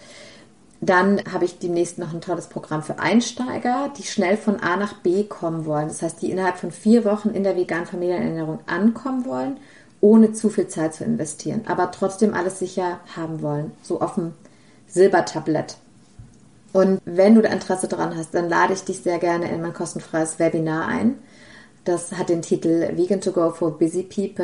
Dann habe ich demnächst noch ein tolles Programm für Einsteiger, die schnell von A nach B kommen wollen. Das heißt, die innerhalb von vier Wochen in der veganen Familienernährung ankommen wollen, ohne zu viel Zeit zu investieren, aber trotzdem alles sicher haben wollen, so auf dem Silbertablett. Und wenn du da Interesse dran hast, dann lade ich dich sehr gerne in mein kostenfreies Webinar ein. Das hat den Titel Vegan to Go for Busy People.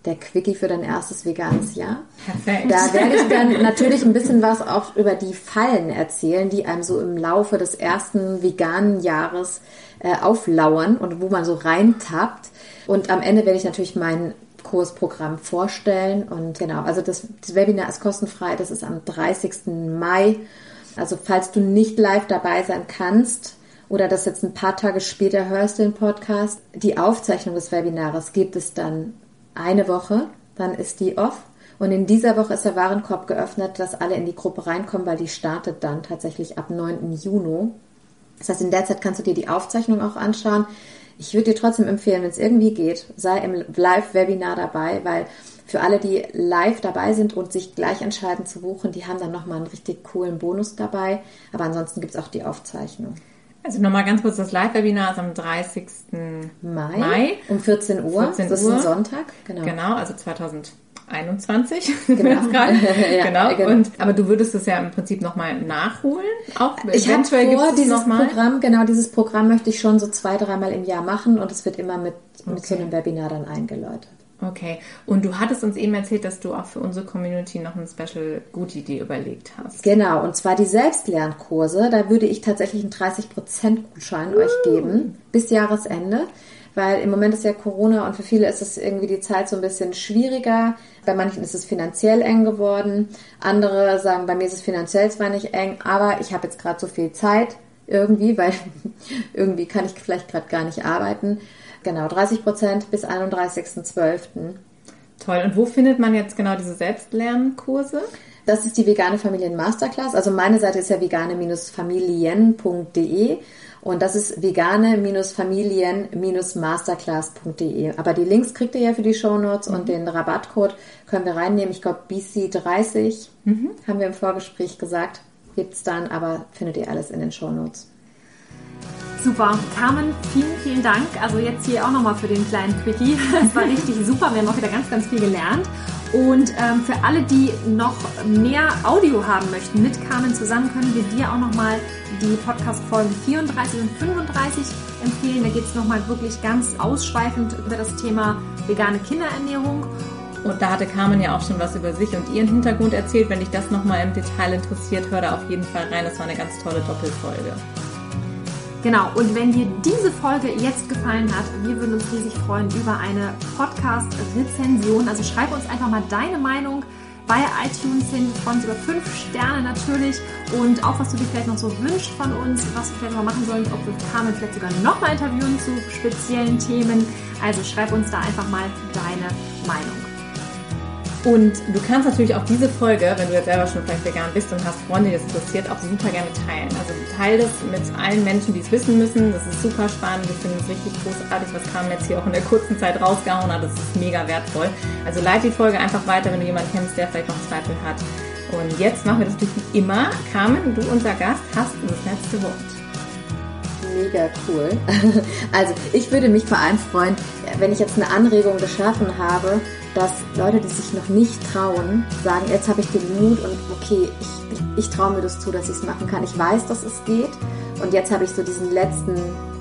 der Quickie für dein erstes veganes Jahr. Perfekt. Da werde ich dann natürlich ein bisschen was auch über die Fallen erzählen, die einem so im Laufe des ersten veganen Jahres äh, auflauern und wo man so reintappt. Und am Ende werde ich natürlich mein Kursprogramm vorstellen. Und genau, also das, das Webinar ist kostenfrei. Das ist am dreißigsten Mai. Also falls du nicht live dabei sein kannst oder das jetzt ein paar Tage später hörst, den Podcast, die Aufzeichnung des Webinars gibt es dann eine Woche, dann ist die off. Und in dieser Woche ist der Warenkorb geöffnet, dass alle in die Gruppe reinkommen, weil die startet dann tatsächlich ab neunten Juni. Das heißt, in der Zeit kannst du dir die Aufzeichnung auch anschauen. Ich würde dir trotzdem empfehlen, wenn es irgendwie geht, sei im Live-Webinar dabei, weil für alle, die live dabei sind und sich gleich entscheiden zu buchen, die haben dann nochmal einen richtig coolen Bonus dabei. Aber ansonsten gibt es auch die Aufzeichnung. Also nochmal ganz kurz, das Live-Webinar ist am dreißigsten Mai, Mai um vierzehn Uhr. vierzehn das ist Uhr. ein Sonntag. Genau, Genau, also zweitausendeinundzwanzig. Genau. ja, genau. genau. Und, aber du würdest es ja im Prinzip nochmal nachholen. Auch ich habe vor, gibt's dieses noch mal. Programm, genau dieses Programm möchte ich schon so zwei, dreimal im Jahr machen und es wird immer mit, mit Okay. so einem Webinar dann eingeläutet. Okay. Und du hattest uns eben erzählt, dass du auch für unsere Community noch ein Special Goodie dir überlegt hast. Genau, und zwar die Selbstlernkurse. Da würde ich tatsächlich einen dreißig Prozent Gutschein uh. euch geben bis Jahresende. Weil im Moment ist ja Corona und für viele ist es irgendwie die Zeit so ein bisschen schwieriger. Bei manchen ist es finanziell eng geworden. Andere sagen, bei mir ist es finanziell zwar nicht eng, aber ich habe jetzt gerade so viel Zeit irgendwie, weil irgendwie kann ich vielleicht gerade gar nicht arbeiten. Genau, dreißig Prozent bis einunddreißigsten zwölften Toll. Und wo findet man jetzt genau diese Selbstlernkurse? Das ist die Vegane Familien Masterclass. Also meine Seite ist ja vegane Familien punkt de und das ist vegane Familien Masterclass punkt de. Aber die Links kriegt ihr ja für die Shownotes mhm. und den Rabattcode können wir reinnehmen. Ich glaube B C dreißig mhm. haben wir im Vorgespräch gesagt. Gibt's dann, aber findet ihr alles in den Shownotes. Super. Carmen, vielen, vielen Dank. Also jetzt hier auch nochmal für den kleinen Quickie. Das war richtig super. Wir haben auch wieder ganz, ganz viel gelernt. Und ähm, für alle, die noch mehr Audio haben möchten mit Carmen zusammen, können wir dir auch nochmal die Podcast-Folgen vierunddreißig und fünfunddreißig empfehlen. Da geht es nochmal wirklich ganz ausschweifend über das Thema vegane Kinderernährung. Und da hatte Carmen ja auch schon was über sich und ihren Hintergrund erzählt. Wenn dich das nochmal im Detail interessiert, hör da auf jeden Fall rein. Das war eine ganz tolle Doppelfolge. Genau, und wenn dir diese Folge jetzt gefallen hat, wir würden uns riesig freuen über eine Podcast-Rezension. Also schreib uns einfach mal deine Meinung bei iTunes hin. Wir freuen uns über fünf Sterne natürlich und auch, was du dir vielleicht noch so wünschst von uns, was wir vielleicht mal machen sollen, ob wir Carmen vielleicht sogar nochmal interviewen zu speziellen Themen. Also schreib uns da einfach mal deine Meinung. Und du kannst natürlich auch diese Folge, wenn du jetzt selber schon vielleicht vegan bist und hast Freunde, die das interessiert, auch super gerne teilen. Also teile das mit allen Menschen, die es wissen müssen. Das ist super spannend. Wir finden es richtig großartig, was Carmen jetzt hier auch in der kurzen Zeit rausgehauen hat. Das ist mega wertvoll. Also leite die Folge einfach weiter, wenn du jemanden kennst, der vielleicht noch Zweifel hat. Und jetzt machen wir das natürlich wie immer. Carmen, du, unser Gast, hast das letzte Wort. Mega cool. Also ich würde mich vor allem freuen, wenn ich jetzt eine Anregung geschaffen habe, dass Leute, die sich noch nicht trauen, sagen, jetzt habe ich den Mut und okay, ich, ich, ich traue mir das zu, dass ich es machen kann. Ich weiß, dass es geht und jetzt habe ich so diesen letzten,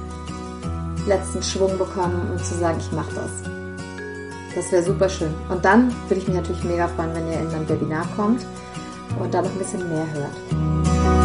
letzten Schwung bekommen, um zu sagen, ich mache das. Das wäre super schön. Und dann würde ich mich natürlich mega freuen, wenn ihr in mein Webinar kommt und da noch ein bisschen mehr hört.